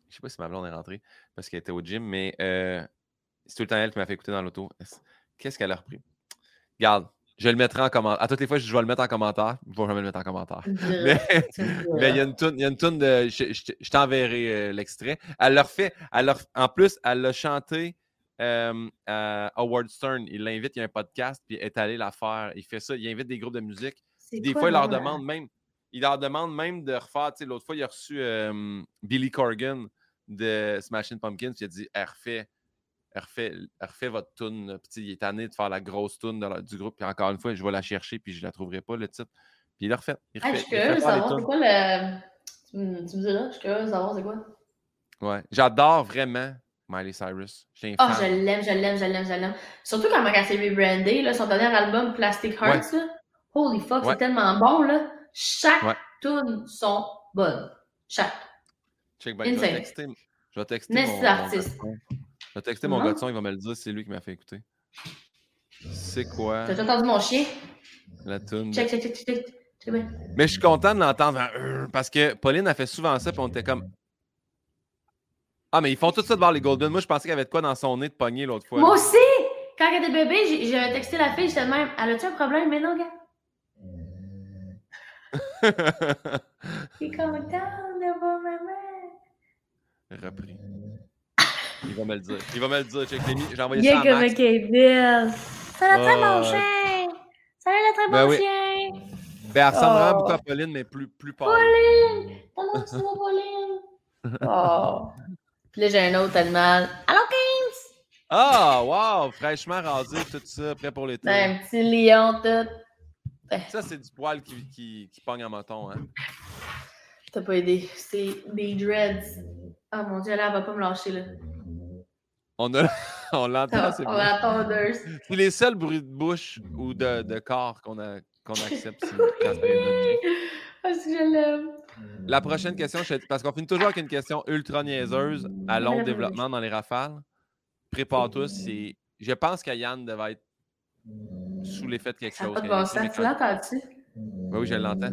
Je sais pas si ma blonde est rentrée parce qu'elle était au gym, mais c'est tout le temps elle qui m'a fait écouter dans l'auto. Qu'est-ce qu'elle a repris? Regarde, je le mettrai en commentaire. À toutes les fois, je vais le mettre en commentaire. Je ne vais jamais le mettre en commentaire. Mais il y a une toune de. Je t'enverrai l'extrait. Elle leur fait. En plus, elle l'a chanté à Howard Stern. Il l'invite, il y a un podcast, puis elle est allé la faire. Il fait ça, il invite des groupes de musique. Des fois, il leur demande même. Il leur demande même de refaire. Tu sais, l'autre fois, il a reçu Billy Corgan de Smashing Pumpkins, puis il a dit refait votre toune. Puis il est tanné de faire la grosse toune du groupe. Puis encore une fois, je vais la chercher, puis je la trouverai pas, le titre. Puis il l'a refait. Je suis curieuse de savoir c'est quoi le. Tu me diras, je suis curieuse de savoir c'est quoi. Ouais. J'adore vraiment Miley Cyrus. Oh, je l'aime. Surtout quand elle s'est rebrandée, là, son dernier album Plastic Hearts, là. Holy fuck, c'est tellement bon, là. Chaque tune sont bonnes. Chaque. Check back. Je vais texter mon artiste. Je vais texter mon gars de son, il va me le dire, c'est lui qui m'a fait écouter. C'est quoi? T'as entendu mon chien? La tune. Check. Mais je suis content de l'entendre parce que Pauline a fait souvent ça, puis on était comme. Ah, mais ils font tout ça de voir les Golden. Moi, je pensais qu'il y avait de quoi dans son nez de pogner l'autre fois. Moi aussi! Quand elle était bébé, j'ai texté la fille, j'étais de même. Elle a-tu un problème? Mais non, gars. Il est content de voir maman. Repris. Il va me le dire. Check, j'ai envoyé ça à Max. Comme Kate Bill. Ça a très bon chien. Ça a le très bon chien. Ben, elle ressemble vraiment beaucoup à Pauline, mais plus pâle. Pauline! T'as mon petit mot, Pauline! Oh! Puis là, j'ai un autre animal. Allô, Kings! Ah, wow! Fraîchement rasé, tout ça, prêt pour l'été. Un petit lion, tout. Ça, c'est du poil qui pogne en moton, hein? T'as pas aidé. C'est des dreads. Oh mon Dieu, là, elle va pas me lâcher, là. On l'entend, c'est on l'entend d'eux. C'est les seuls bruits de bouche ou de corps qu'on accepte. Parce que je l'aime. La prochaine question, parce qu'on finit toujours avec une question ultra niaiseuse à long développement dans les rafales. Prépare-toi, je pense qu'Yann devait être sous l'effet de quelque chose. Ça n'a pas de bon sens. Tu l'entends-tu? Oui, je l'entends.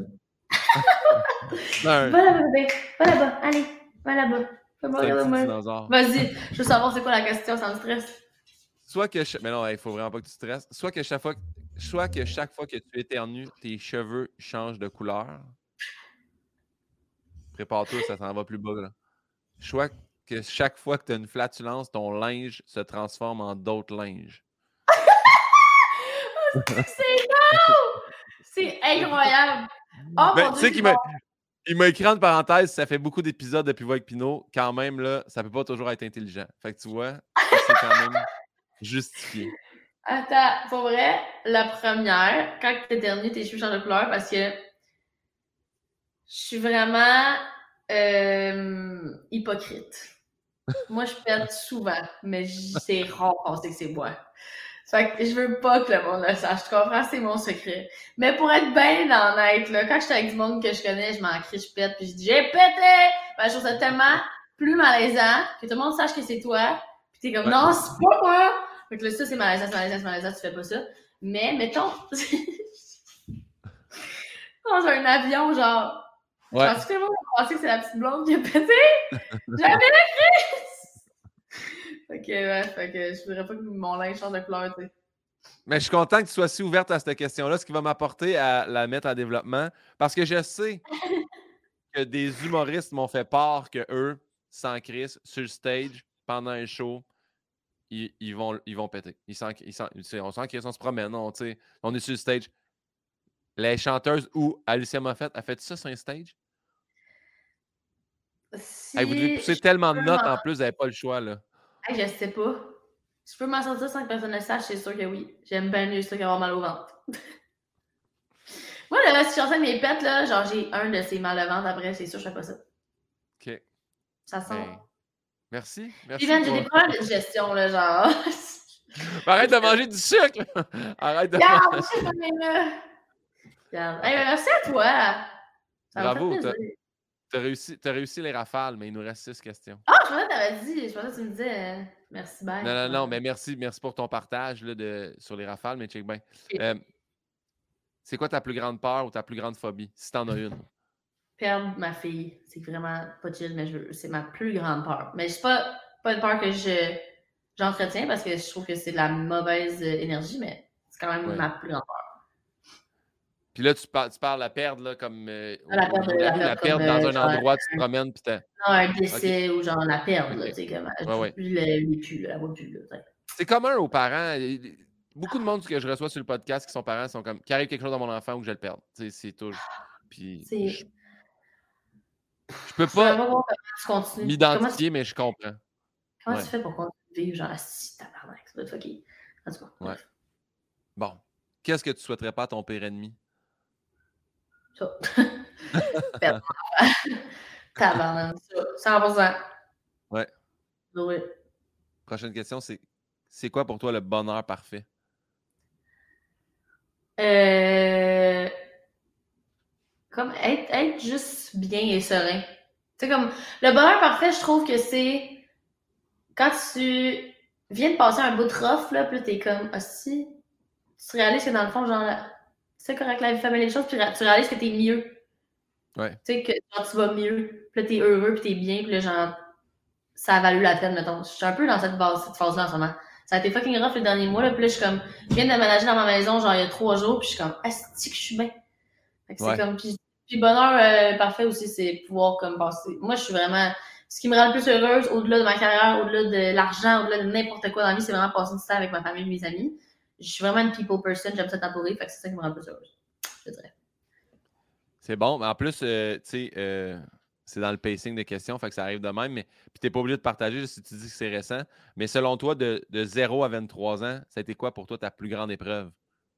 Va là-bas, bébé. Va là-bas. Allez, va là-bas. Vas-y, je veux savoir c'est quoi la question, ça me stresse. Mais non, il faut vraiment pas que tu stresses. Soit que chaque fois que tu éternues, tes cheveux changent de couleur. Prépare-toi, ça s'en va plus bas, là. Soit que chaque fois que tu as une flatulence, ton linge se transforme en d'autres linges. C'est bon! C'est incroyable! Oh, ben, tu sais il m'a écrit en parenthèse, ça fait beaucoup d'épisodes depuis avec Pinot. Quand même, là, ça peut pas toujours être intelligent. Fait que tu vois, c'est quand même justifié. Attends, pour vrai, la première, quand tu éternues, tes cheveux changent de couleur parce que je suis vraiment hypocrite. Moi, je pète souvent, mais c'est rare penser que c'est moi. Fait que je veux pas que le monde le sache. Tu comprends? C'est mon secret. Mais pour être bien honnête, là, quand j'étais avec du monde que je connais, je m'en crie, je pète, puis je dis « J'ai pété! » Ben, je trouve ça tellement plus malaisant que tout le monde sache que c'est toi. Puis t'es comme « Non, c'est pas moi! » Fait que là, ça, c'est malaisant, tu fais pas ça. Mais, mettons, dans un avion, genre, je pense que tout le monde va penser que c'est la petite blonde qui a pété. J'avais la crise! Fait que je voudrais pas que mon linge change de couleur, tu sais. Mais je suis content que tu sois si ouverte à cette question-là, ce qui va m'apporter à la mettre en développement. Parce que je sais que des humoristes m'ont fait part qu'eux, sans Chris, sur le stage, pendant un show, ils vont péter. On sent qu'ils se promènent, on est sur le stage. Les chanteuses ou Alicia Moffett a fait ça sur un stage? Si vous devez pousser tellement de notes en plus, vous n'avez pas le choix, là. Je sais pas. Je peux m'en sortir sans que personne ne le sache, c'est sûr que oui. J'aime bien mieux ça qu'avoir mal au ventre. Moi, là, si je suis en train de mes pètes, là, genre, j'ai un de ces mal de ventre après, c'est sûr, je fais pas ça. OK. Ça sent. Merci. Steven, j'ai des problèmes de digestion, là, genre. Arrête de manger du sucre! Arrête de manger. Merci à toi! Ça bravo! T'as réussi les rafales, mais il nous reste 6 questions. Ah, je pensais que t'avais dit. Je pensais que tu me disais merci, bye. Non, mais merci pour ton partage là, sur les rafales, mais check bien. C'est quoi ta plus grande peur ou ta plus grande phobie, si t'en as une? perdre ma fille, c'est vraiment pas chill, mais c'est ma plus grande peur. Mais c'est pas une peur que j'entretiens parce que je trouve que c'est de la mauvaise énergie, mais c'est quand même ma plus grande peur. Puis là, tu parles la perdre là, comme au niveau de la vie, la comme, perdre dans un endroit, tu te promènes, puis t'as... Non, un décès ou genre la perdre, là, tu sais, comme, Ouais. elle n'est plus, là, elle voit plus, là. C'est commun aux parents. Beaucoup de monde que je reçois sur le podcast qui sont parents sont comme, qu'il arrive quelque chose dans mon enfant ou que je le perde. C'est tout. Puis je peux pas m'identifier, mais je comprends. Comment tu fais pour continuer de vivre, genre, si tabarnak, ça doit être fucké. En tout cas, ouais. Bon. Qu'est-ce que tu souhaiterais pas à ton pire ennemi? Ça. Tabarnak, ça. 100%. Ouais. Oui. Prochaine question, c'est quoi pour toi le bonheur parfait? Comme être juste bien et serein. Tu sais, comme, le bonheur parfait, je trouve que c'est quand tu viens de passer un bout de rough, là, puis là, t'es comme, ah si, tu réalises que dans le fond, genre, c'est correct, la vie fait bien les choses, puis tu réalises que t'es mieux. Ouais. Tu sais, que genre, tu vas mieux, puis là, t'es heureux, puis t'es bien, puis là, genre, ça a valu la peine, mettons. Je suis un peu dans cette phase-là en ce moment. Ça a été fucking rough les derniers mois, là, puis là, je suis comme, je viens d'aménager dans ma maison, genre, il y a 3 jours, puis je suis comme, asti que je suis bien. Fait que c'est comme, puis bonheur parfait aussi, c'est pouvoir, comme, passer. Moi, je suis vraiment, ce qui me rend le plus heureuse, au-delà de ma carrière, au-delà de l'argent, au-delà de n'importe quoi dans la vie, c'est vraiment passer du temps avec ma famille et mes amis. Je suis vraiment une people person, j'aime ça t'entourer, fait que c'est ça qui me rend le plus heureuse, je dirais. C'est bon, mais en plus, tu sais, c'est dans le pacing des questions, fait que ça arrive de même, mais puis t'es pas obligé de partager si tu dis que c'est récent. Mais selon toi, de 0 à 23 ans, ça a été quoi pour toi ta plus grande épreuve?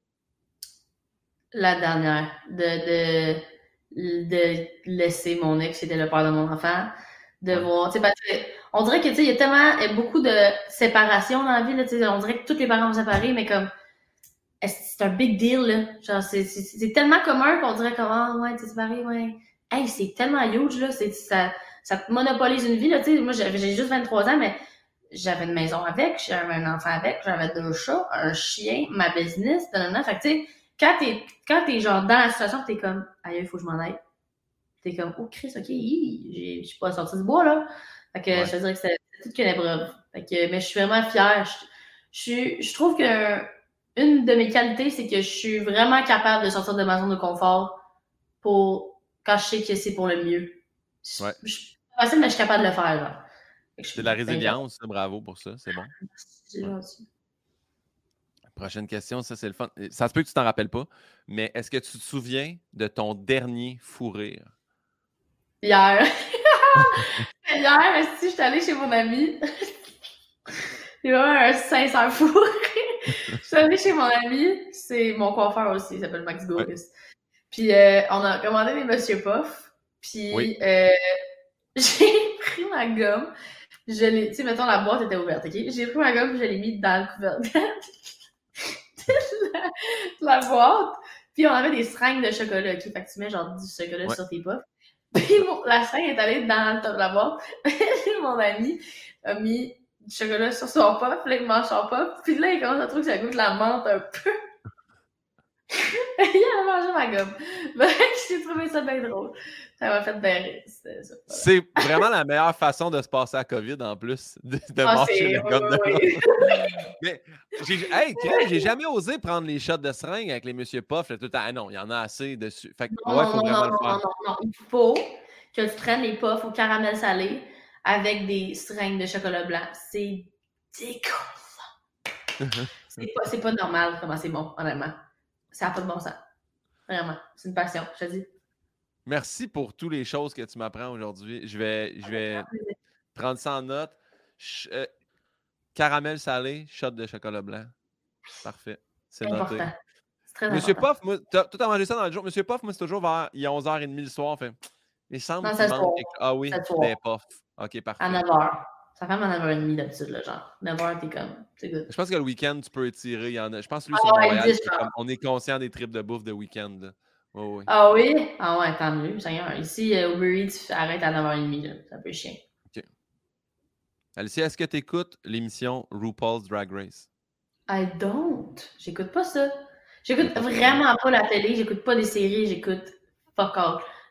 La dernière, de laisser mon ex, qui était le père de mon enfant, de voir, tu sais, parce que on dirait que, tu sais, il y a beaucoup de séparation dans la vie, là, tu sais, on dirait que tous les parents vont séparer, mais comme, c'est un big deal, là. Genre, c'est tellement commun qu'on dirait comment, ouais, t'es séparé, ouais. Hey, c'est tellement huge, là, ça te monopolise une vie, là, tu sais, moi, j'ai juste 23 ans, mais j'avais une maison avec, j'avais un enfant avec, j'avais 2 chats, un chien, ma business, nanana. Fait que, tu sais, quand t'es genre dans la situation, t'es comme, aïe, il faut que je m'en aille. T'es comme, oh, Chris, ok, je suis pas sortie du bois, là. Fait que je te dirais que c'est toute qu'une épreuve. Fait que, mais je suis vraiment fière. Je trouve que une de mes qualités, c'est que je suis vraiment capable de sortir de ma zone de confort pour, quand je sais que c'est pour le mieux. Ouais. Je suis pas facile, mais je suis capable de le faire, genre. C'est de la résilience, bravo pour ça, c'est bon. C'est gentil. Prochaine question, ça c'est le fun. Ça se peut que tu t'en rappelles pas, mais est-ce que tu te souviens de ton dernier fou rire? Hier. Hier, si je suis allée chez mon ami, c'est vraiment un sincère fou rire. Je suis allée chez mon ami, c'est mon coiffeur aussi, il s'appelle Max Gouris. Ouais. Puis on a commandé des Monsieur Puff, puis j'ai pris ma gomme, tu sais, mettons la boîte était ouverte, ok? J'ai pris ma gomme, puis je l'ai mis dans le couvercle de la boîte, puis on avait des seringues de chocolat, ok? Fait que tu mets genre du chocolat sur tes puffs. Puis la seringue est allée dans le top de la boîte. Mon ami a mis du chocolat sur son puff, là il mange son puff, puis là il commence à trouver que ça goûte la menthe un peu. Il a mangé ma gomme. J'ai trouvé ça bien drôle. Ça m'a fait bien rire. C'est vraiment la meilleure façon de se passer à COVID en plus, de manger la gomme de Mais j'ai jamais osé prendre les shots de seringue avec les Monsieur Puff. Tout le temps. Ah non, il y en a assez dessus. Fait que, faut vraiment le faire. Non, il faut que tu prennes les puffs au caramel salé avec des seringues de chocolat blanc. C'est dégueulasse. C'est pas normal comment c'est bon, honnêtement. Ça n'a pas de bon sens. Vraiment. C'est une passion, je te dis. Merci pour toutes les choses que tu m'apprends aujourd'hui. Je vais prendre ça en note. Caramel salé, shot de chocolat blanc. Parfait. C'est noté. Important. C'est très Monsieur important. Puff, moi, toi, t'as mangé ça dans le jour. Monsieur Puff, moi, c'est toujours vers il y a 11h30 le soir. Fait, il semble qu'il manque quelque... Ah oui, des Puff. OK, parfait. À 9h. Ça fait à 9h30 d'habitude, là, genre. 9h, t'es comme... C'est good. Je pense que le week-end, tu peux étirer. Il y en a... Je pense que lui, sur Montréal, on est conscient des trips de bouffe de week-end. Là. Oh, oui. Ah oui? Ah ouais, tant mieux, Seigneur. Ici, Uber Eats arrête à 9h30. Là. C'est un peu chiant. OK. Alicia, est-ce que tu écoutes l'émission RuPaul's Drag Race? I don't. J'écoute pas ça. J'écoute vraiment pas la télé. J'écoute pas des séries. J'écoute fuck all.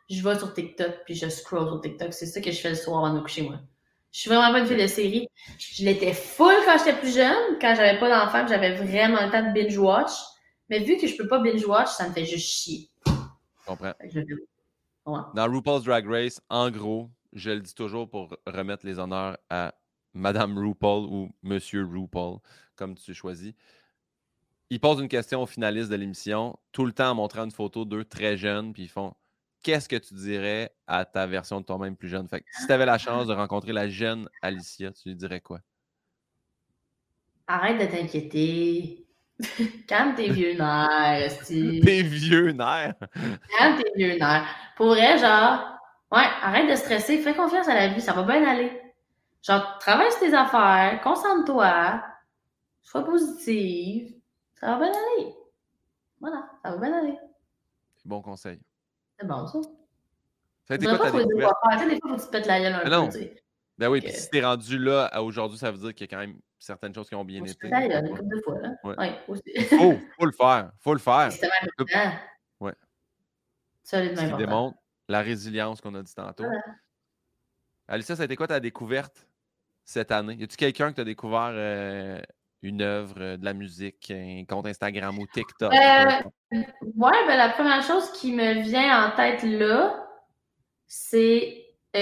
je vais sur TikTok puis je scroll sur TikTok. C'est ça que je fais le soir avant de me coucher, moi. Je suis vraiment pas une fille de série. Je l'étais full quand j'étais plus jeune, quand j'avais pas d'enfant, j'avais vraiment le temps de binge-watch. Mais vu que je peux pas binge-watch, ça me fait juste chier. Je comprends. Ouais. Dans RuPaul's Drag Race, en gros, je le dis toujours pour remettre les honneurs à Madame RuPaul ou Monsieur RuPaul, comme tu choisis. Ils posent une question aux finalistes de l'émission, tout le temps en montrant une photo d'eux très jeunes, puis ils font « Qu'est-ce que tu dirais à ta version de toi-même plus jeune? » Fait que si tu avais la chance de rencontrer la jeune Alicia, tu lui dirais quoi? Arrête de t'inquiéter. Calme tes vieux nerfs, Steve. Tes vieux nerfs! Calme tes vieux nerfs. Pour vrai, genre, ouais, arrête de stresser, fais confiance à la vie, ça va bien aller. Genre, travaille sur tes affaires, concentre-toi, sois positive, ça va bien aller. Voilà, ça va bien aller. Bon conseil. C'est bon, ça. Ça a été quoi ta découverte? Tu sais, des fois, faut que tu te pètes la gueule un peu, tu sais. Ben oui, puis si t'es rendu là à aujourd'hui, ça veut dire qu'il y a quand même certaines choses qui ont bien été. La gueule, une couple de fois, là. Ouais, aussi. Faut le faire. Faut le faire. C'est important. Ouais. Ça, c'est Ce qui démontre la résilience qu'on a dit tantôt. Voilà. Alicia, ça a été quoi ta découverte cette année? Y a-tu quelqu'un que tu as découvert une œuvre, de la musique, un compte Instagram ou TikTok? Ouais, ben la première chose qui me vient en tête là, c'est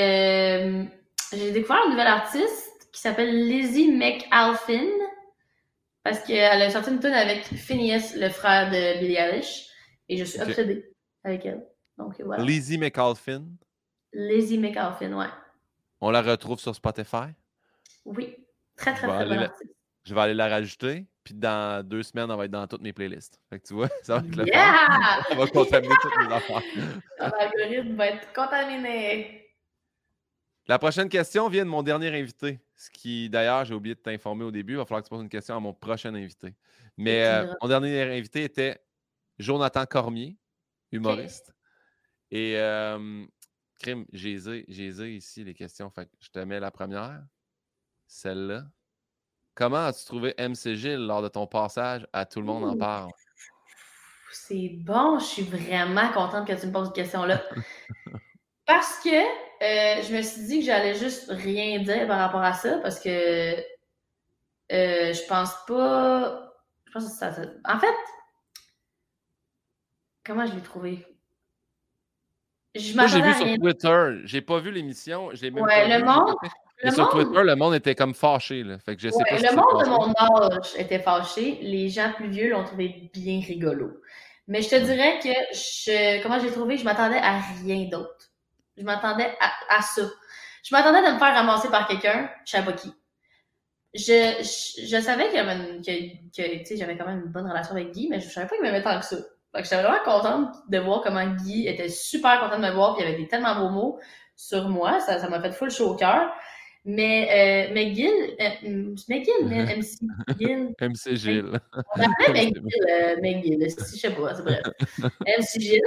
j'ai découvert une nouvelle artiste qui s'appelle Lizzie McAlpin parce qu'elle a sorti une tune avec Phineas, le frère de Billie Eilish, et je suis obsédée avec elle. Donc voilà. Lizzie McAlpin? Lizzie McAlpin, ouais. On la retrouve sur Spotify? Oui, très bonne artiste. Je vais aller la rajouter, puis dans 2 semaines, elle va être dans toutes mes playlists. Fait que tu vois, ça va être le fun. Ça va contaminer toutes mes affaires. L'algorithme va être contaminé. La prochaine question vient de mon dernier invité. Ce qui, d'ailleurs, j'ai oublié de t'informer au début. Il va falloir que tu poses une question à mon prochain invité. Mais mon dernier invité était Jonathan Cormier, humoriste. Okay. Et, Crime, j'ai ici les questions. Fait que je te mets la première. Celle-là. Comment as-tu trouvé MC Gilles lors de ton passage à Tout le monde en parle? C'est bon, je suis vraiment contente que tu me poses cette question-là. Parce que je me suis dit que j'allais juste rien dire par rapport à ça, parce que je pense pas... Je pense que ça... En fait, comment je l'ai trouvé? Moi, j'ai vu sur Twitter. J'ai pas vu l'émission. Je l'ai même pas le vu. monde... Et sur Twitter, le monde était comme fâché. Là. Fait que je sais pas le monde de mon âge était fâché. Les gens plus vieux l'ont trouvé bien rigolo. Mais je te dirais que comment j'ai trouvé, je m'attendais à rien d'autre. Je m'attendais à ça. Je m'attendais de me faire ramasser par quelqu'un, je savais pas qui. Je savais que j'avais quand même une bonne relation avec Guy, mais je savais pas qu'il m'aimait tant que ça. Fait que j'étais vraiment contente de voir comment Guy était super content de me voir, puis il y avait des tellement beaux mots sur moi. Ça m'a fait full chaud au cœur. Mais MC Gilles. MC Gilles. On l'appelait McGill, je sais pas, c'est bref. MC Gilles,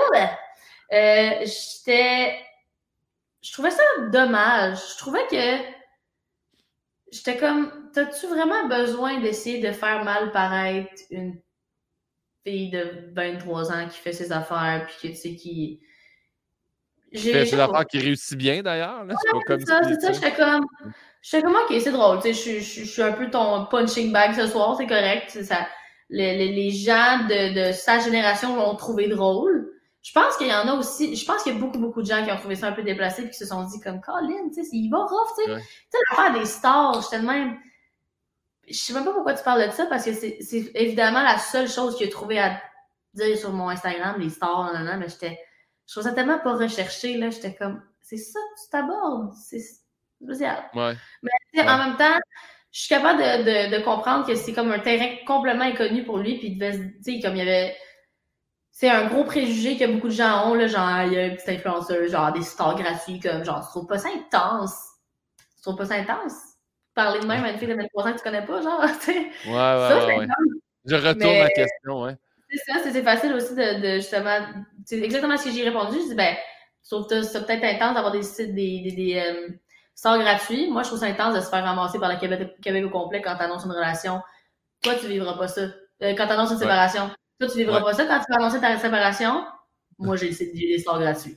je trouvais ça dommage. Je trouvais que j'étais comme, t'as-tu vraiment besoin d'essayer de faire mal paraître une fille de 23 ans qui fait ses affaires, puis que tu sais, qui fait ses affaires qui réussit bien d'ailleurs. Là. C'est pas comme ça. J'étais comme, ok, c'est drôle. Tu sais, je suis un peu ton punching bag ce soir, c'est correct. Ça, les gens de sa génération l'ont trouvé drôle. Je pense qu'il y en a aussi, je pense qu'il y a beaucoup de gens qui ont trouvé ça un peu déplacé et qui se sont dit comme, Colin, tu sais, il va rough, tu sais. Tu sais, l'affaire des stars, j'étais de même. Je sais même pas pourquoi tu parles de ça parce que c'est évidemment la seule chose qu'il a trouvé à dire sur mon Instagram, les stars, mais je trouve ça tellement pas recherché, là. J'étais comme, c'est ça que tu t'abordes. C'est spécial. Ouais. Mais en même temps, je suis capable de comprendre que c'est comme un terrain complètement inconnu pour lui, puis il devait, tu sais, comme il y avait... C'est un gros préjugé que beaucoup de gens ont, là, genre, il y a un petit influenceur, genre, des stars gratuits, comme, genre, tu trouves pas ça intense? Tu trouves pas ça intense? Parler de même à une fille de 23 ans que tu connais pas, genre, tu sais. Ouais. Je retourne la question, ouais. C'est ça, c'est facile aussi de justement, c'est exactement ce que j'ai répondu. Je dis, ben, tu trouves ça peut-être intense d'avoir des stars gratuits. Moi, je trouve ça intense de se faire ramasser par le Québec au complet quand t'annonces une relation. Toi, tu vivras pas ça. Quand t'annonces une séparation. Toi, tu vivras pas ça quand tu vas annoncer ta séparation. Moi, j'ai des stars gratuits.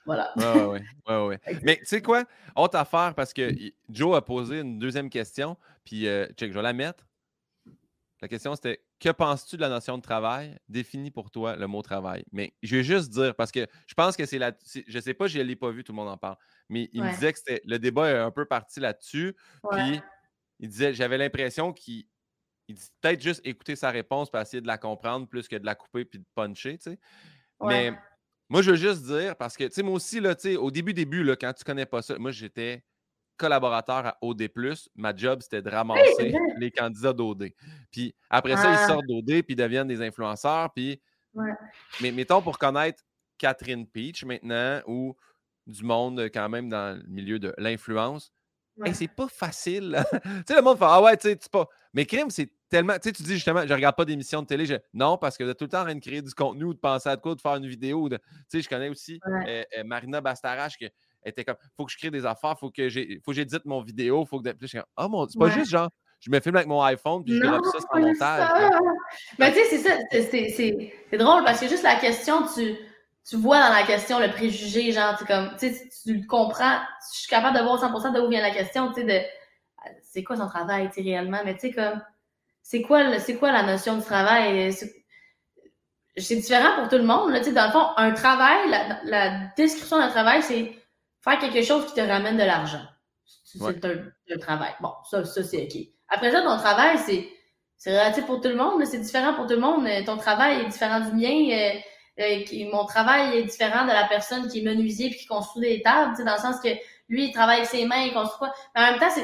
Voilà. Ouais. Mais tu sais quoi? Autre affaire, parce que Joe a posé une deuxième question, puis check, je vais la mettre. La question, c'était que penses-tu de la notion de travail? Définis pour toi le mot travail. Mais je vais juste dire, parce que je pense que je sais pas, je ne l'ai pas vu, tout le monde en parle, mais il me Ouais. disait que le débat est un peu parti là-dessus. Ouais. Puis il disait, j'avais l'impression qu'il dit peut-être juste écouter sa réponse pour essayer de la comprendre plus que de la couper puis de puncher, tu sais. Ouais. Mais moi, je veux juste dire, parce que, tu sais, moi aussi, là, tu sais, au début, là, quand tu connais pas ça, moi, j'étais collaborateur à OD+. Ma job, c'était de Oui, c'est ramasser vrai. les candidats d'OD. Puis après ça, ils Ah, sortent d'OD puis deviennent des influenceurs. Puis, ouais. mais mettons, pour connaître Catherine Peach maintenant ou du monde quand même dans le milieu de l'influence, hey, Ouais. c'est pas facile, là. Tu sais, le monde fait ah ouais, tu sais, c'est pas. Mais crime, c'est tellement. Tu sais, tu dis justement, je regarde pas d'émissions de télé. Non, parce que vous êtes tout le temps en train de créer du contenu ou de penser à quoi, de faire une vidéo. Tu sais, je connais aussi Ouais. Marina Bastarache qui était comme faut que je crée des affaires, faut que j'édite mon vidéo, faut que. Puis je suis comme, oh mon, c'est pas Ouais. juste genre, je me filme avec mon iPhone puis je Non, drop ça sans c'est montage, tu sais. ça! Mais Fait tu sais, c'est ça, c'est drôle parce que juste la question, tu vois dans la question le préjugé, genre, comme, tu sais, tu le comprends, je suis capable de voir 100% de où vient la question, tu sais, de c'est quoi son travail, tu sais, réellement, mais tu sais, comme, c'est quoi la notion du travail? C'est différent pour tout le monde, là, tu sais, dans le fond, un travail, la description d'un travail, c'est faire quelque chose qui te ramène de l'argent. ouais, C'est un travail. Bon, ça c'est OK. Après ça, ton travail, c'est relatif pour tout le monde, c'est différent pour tout le monde. Ton travail est différent du mien. Mon travail est différent de la personne qui est menuisier puis qui construit des tables, tu sais, dans le sens que lui, il travaille avec ses mains, il construit pas. Mais en même temps,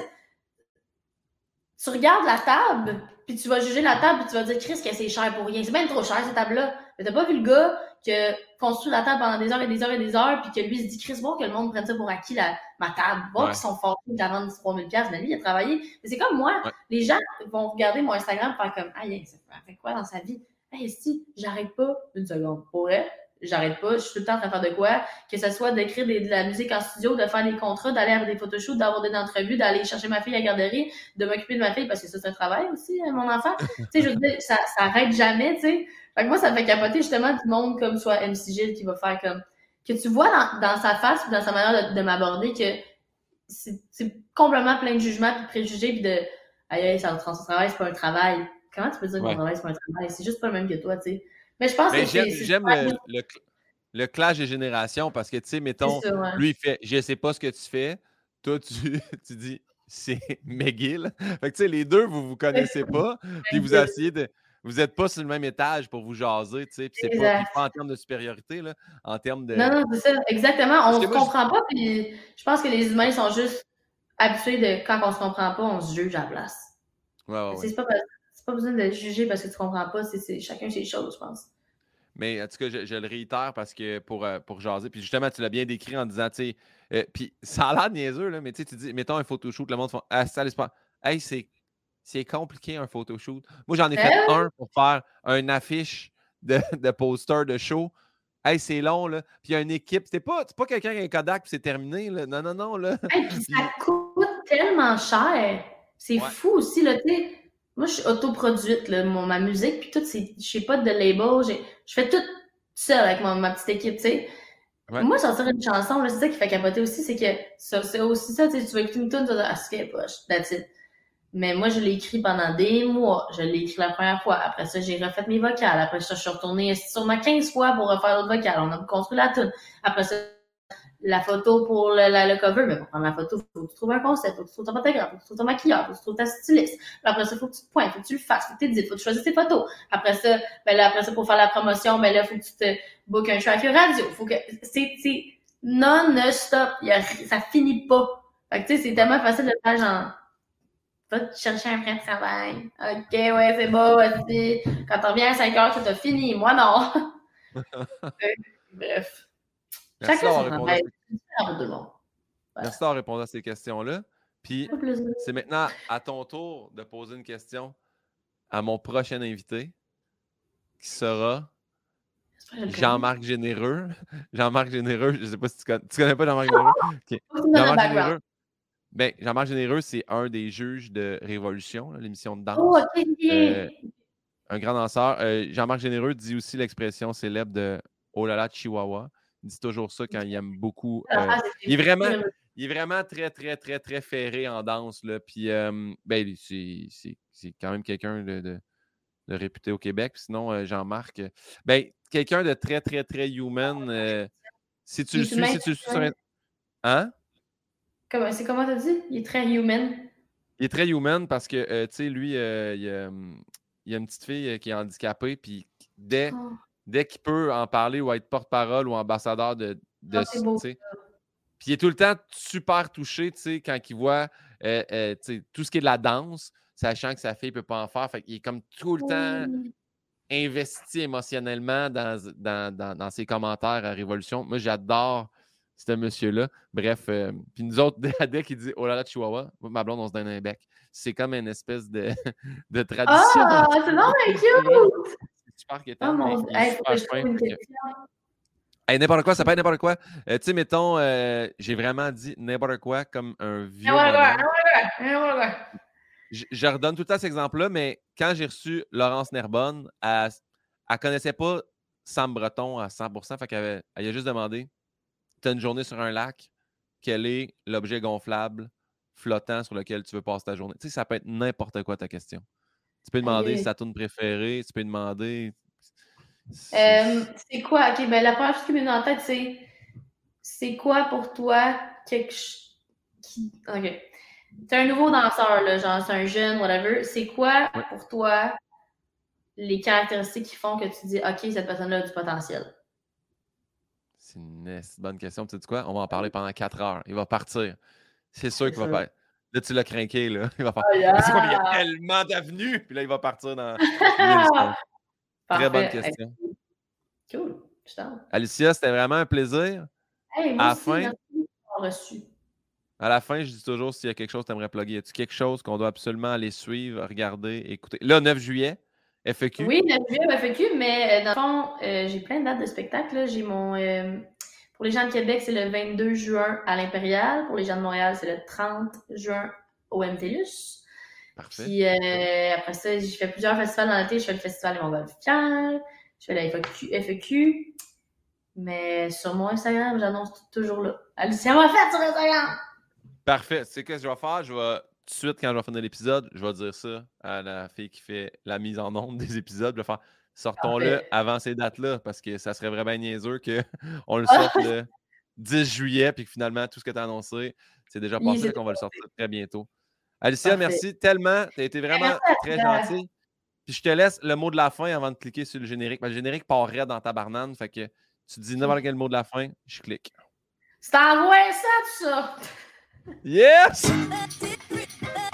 tu regardes la table, puis tu vas juger la table, puis tu vas dire, Chris, que c'est cher pour rien. C'est bien trop cher, cette table-là. Mais t'as pas vu le gars qui a construit la table pendant des heures et des heures et des heures, puis que lui se dit, Chris, bon, que le monde prenne ça pour acquis, ma table. Bon, qu'ils ouais, sont forts, qu'ils la vendent 3000$, mais lui, il a travaillé. Mais c'est comme moi. ouais. Les gens vont regarder mon Instagram et faire comme, aïe, ça fait quoi dans sa vie? Hey, si, j'arrête pas une seconde. Pour vrai, j'arrête pas. Je suis tout le temps en train de faire de quoi? Que ce soit d'écrire de la musique en studio, de faire des contrats, d'aller à des photoshoots, d'avoir des entrevues, d'aller chercher ma fille à la garderie, de m'occuper de ma fille, parce que ça, c'est un travail aussi, mon enfant. Tu sais, je veux dire, ça arrête jamais, tu sais. Fait que moi, ça me fait capoter justement du monde comme soit MC Gilles qui va faire comme. Que tu vois dans sa face ou dans sa manière de m'aborder que c'est complètement plein de jugements puis de préjugés puis de. Aïe, son travail, c'est pas un travail. Comment tu peux dire que mon Ouais. travail, c'est pas un travail? C'est juste pas le même que toi, tu sais. Mais je pense que Mais c'est j'aime le clash des générations parce que, tu sais, mettons, ça, ouais. lui, il fait je sais pas ce que tu fais. Toi, tu dis c'est McGill. Fait que, tu sais, les deux, vous vous connaissez pas. Puis vous essayez de. Vous n'êtes pas sur le même étage pour vous jaser, tu sais. Puis Exact. pas en termes de supériorité, là, en termes Non, de. non, c'est ça, exactement. Parce On que se moi, comprend pas, puis je pense que les humains sont juste habitués de quand on se comprend pas, on se juge à la place. ouais, ouais. C'est pas besoin de juger parce que tu comprends pas, c'est chacun ses choses, je pense. Mais en tout cas, je le réitère parce que pour jaser, puis justement, tu l'as bien décrit en disant, tu sais, puis ça a l'air niaiseux, là, mais tu sais, tu dis, mettons un photoshoot, le monde fait ah, ça laisse pas. Hey, c'est compliqué un photoshoot. Moi, j'en ai fait Ben un pour faire une affiche de poster de show. Hey, c'est long, là. Puis il y a une équipe. C'est pas quelqu'un qui a un Kodak puis c'est terminé, là. Non, non, non, là. hey, puis ça Puis, coûte tellement cher. C'est ouais, fou aussi, là, tu sais. Moi, je suis autoproduite, là, ma musique, puis tout, je sais pas de label, je fais tout seule avec ma petite équipe, tu sais. ouais. Moi, sortir une chanson, là, c'est ça qui fait capoter aussi, c'est que c'est aussi ça, tu sais, tu vas écouter une tune, tu vas dire, ah, c'est qu'elle est poche, that's it. Mais moi, je l'ai écrit pendant des mois. Je l'ai écrit la première fois. Après ça, j'ai refait mes vocales. Après ça, je suis retournée sûrement 15 fois pour refaire l'autre vocale. On a construit la tune. Après ça, la photo pour le cover. Mais pour prendre la photo, faut que tu trouves un concept, faut que tu trouves ton photographe, faut que tu trouves ton maquilleur, faut que tu trouves ta styliste. Puis après ça, faut que tu te pointes, faut que tu le fasses, faut que tu t'édites, faut que tu choisisses tes photos. Après ça, après ça, pour faire la promotion, là, faut que tu te bookes un track radio. Faut que, c'est non-stop. Ça finit pas. Fait que, tu sais, c'est tellement facile de faire genre, va te chercher un vrai travail. OK, ouais, c'est beau, aussi. Quand on revient à 5 heures, tout a fini. Moi, non. Bref. Merci Chacun d'avoir son répondu à travail. ces, C'est différent de monde. Voilà. merci d'avoir répondu à ces questions-là. Puis, Ça fait plaisir. c'est maintenant à ton tour de poser une question à mon prochain invité, qui sera J'espère que je le connais. Jean-Marc Généreux. Jean-Marc Généreux, je ne sais pas si tu connais pas Jean-Marc Généreux. OK. Faut que tu me donnes le Jean-Marc background. Généreux. Ben, Jean-Marc Généreux, c'est un des juges de Révolution, là, l'émission de Oh, danse. OK, Euh, OK. un grand danseur. Jean-Marc Généreux dit aussi l'expression célèbre de Oh là là, Chihuahua. Il dit toujours ça quand il aime beaucoup. C'est Il est vraiment très, très, très, très ferré en danse. Là. Puis, ben, c'est quand même quelqu'un de réputé au Québec. Puis sinon, Jean-Marc, ben, quelqu'un de très, très, très human. Si tu le suis sur... Hein? C'est comment t'as dit? Il est très human. Il est très human parce que, tu sais, lui, il y a une petite fille qui est handicapée, puis dès qu'il peut en parler ou être porte-parole ou ambassadeur c'est beau. Puis il est tout le temps super touché, tu sais, quand il voit tout ce qui est de la danse, sachant que sa fille ne peut pas en faire. Fait qu'il est comme tout le temps investi émotionnellement dans ses commentaires à Révolution. Moi, j'adore ce monsieur-là. Bref, puis nous autres, dès qu'il dit « Oh là là, Chihuahua », ma blonde, on se donne un bec. C'est comme une espèce de tradition. Ah, c'est non, mais cute! C'est super quétaine, mais il est super fin. Hey, n'importe quoi, ça peut être n'importe quoi. Tu sais, mettons, j'ai vraiment dit n'importe quoi comme un vieux Je redonne tout le temps cet exemple-là, mais quand j'ai reçu Laurence Nerbonne, elle ne connaissait pas Sam Breton à 100%. Fait qu'elle a juste demandé tu as une journée sur un lac, quel est l'objet gonflable flottant sur lequel tu veux passer ta journée? Tu sais, ça peut être n'importe quoi ta question. Tu peux demander si ta toune préférée, tu peux demander. C'est quoi? OK, ben la première chose qui me vient en tête, c'est quoi pour toi quelque chose qui. OK. T'es un nouveau danseur, là, genre c'est un jeune, whatever. C'est quoi pour toi les caractéristiques qui font que tu dis OK, cette personne-là a du potentiel? C'est une bonne question. Tu sais quoi? On va en parler pendant 4 heures. Il va partir. C'est sûr qu'il va faire. Là, tu l'as craqué, là. Il va faire. C'est quoi? Mais il y a tellement d'avenues. Puis là, il va partir dans 1000 secondes. Très bonne question. Cool. Alicia, c'était vraiment un plaisir. Hey, moi aussi, merci d'avoir reçu. À la fin, je dis toujours s'il y a quelque chose que tu aimerais plugger. Y a-tu quelque chose qu'on doit absolument aller suivre, regarder, écouter? Là, 9 juillet, FEQ. Oui, 9 juillet, FEQ, mais dans le fond, j'ai plein de dates de spectacle. Là. J'ai mon. Pour les gens de Québec, c'est le 22 juin à l'Impérial. Pour les gens de Montréal, c'est le 30 juin au MTLUS. Parfait. Puis après ça, j'ai fait plusieurs festivals dans l'été. Je fais le Festival des Montgolfières. Je fais la FEQ. Mais sur mon Instagram, j'annonce toujours là. Alicia m'a fait sur Instagram! Parfait. Tu sais ce que je vais faire? Je vais tout de suite, quand je vais finir l'épisode, je vais dire ça à la fille qui fait la mise en onde des épisodes. Je vais faire sortons-le avant ces dates-là parce que ça serait vraiment niaiseux qu'on le sorte le 10 juillet puis que finalement, tout ce que tu as annoncé, c'est déjà passé qu'on va le sortir très bientôt. Alicia, merci tellement. Tu as été vraiment très gentil. Puis je te laisse le mot de la fin avant de cliquer sur le générique. Parce que le générique part raide dans ta banane. Fait que tu dis n'importe quel mot de la fin, je clique. C'est envoyé ça, tout ça! Yes!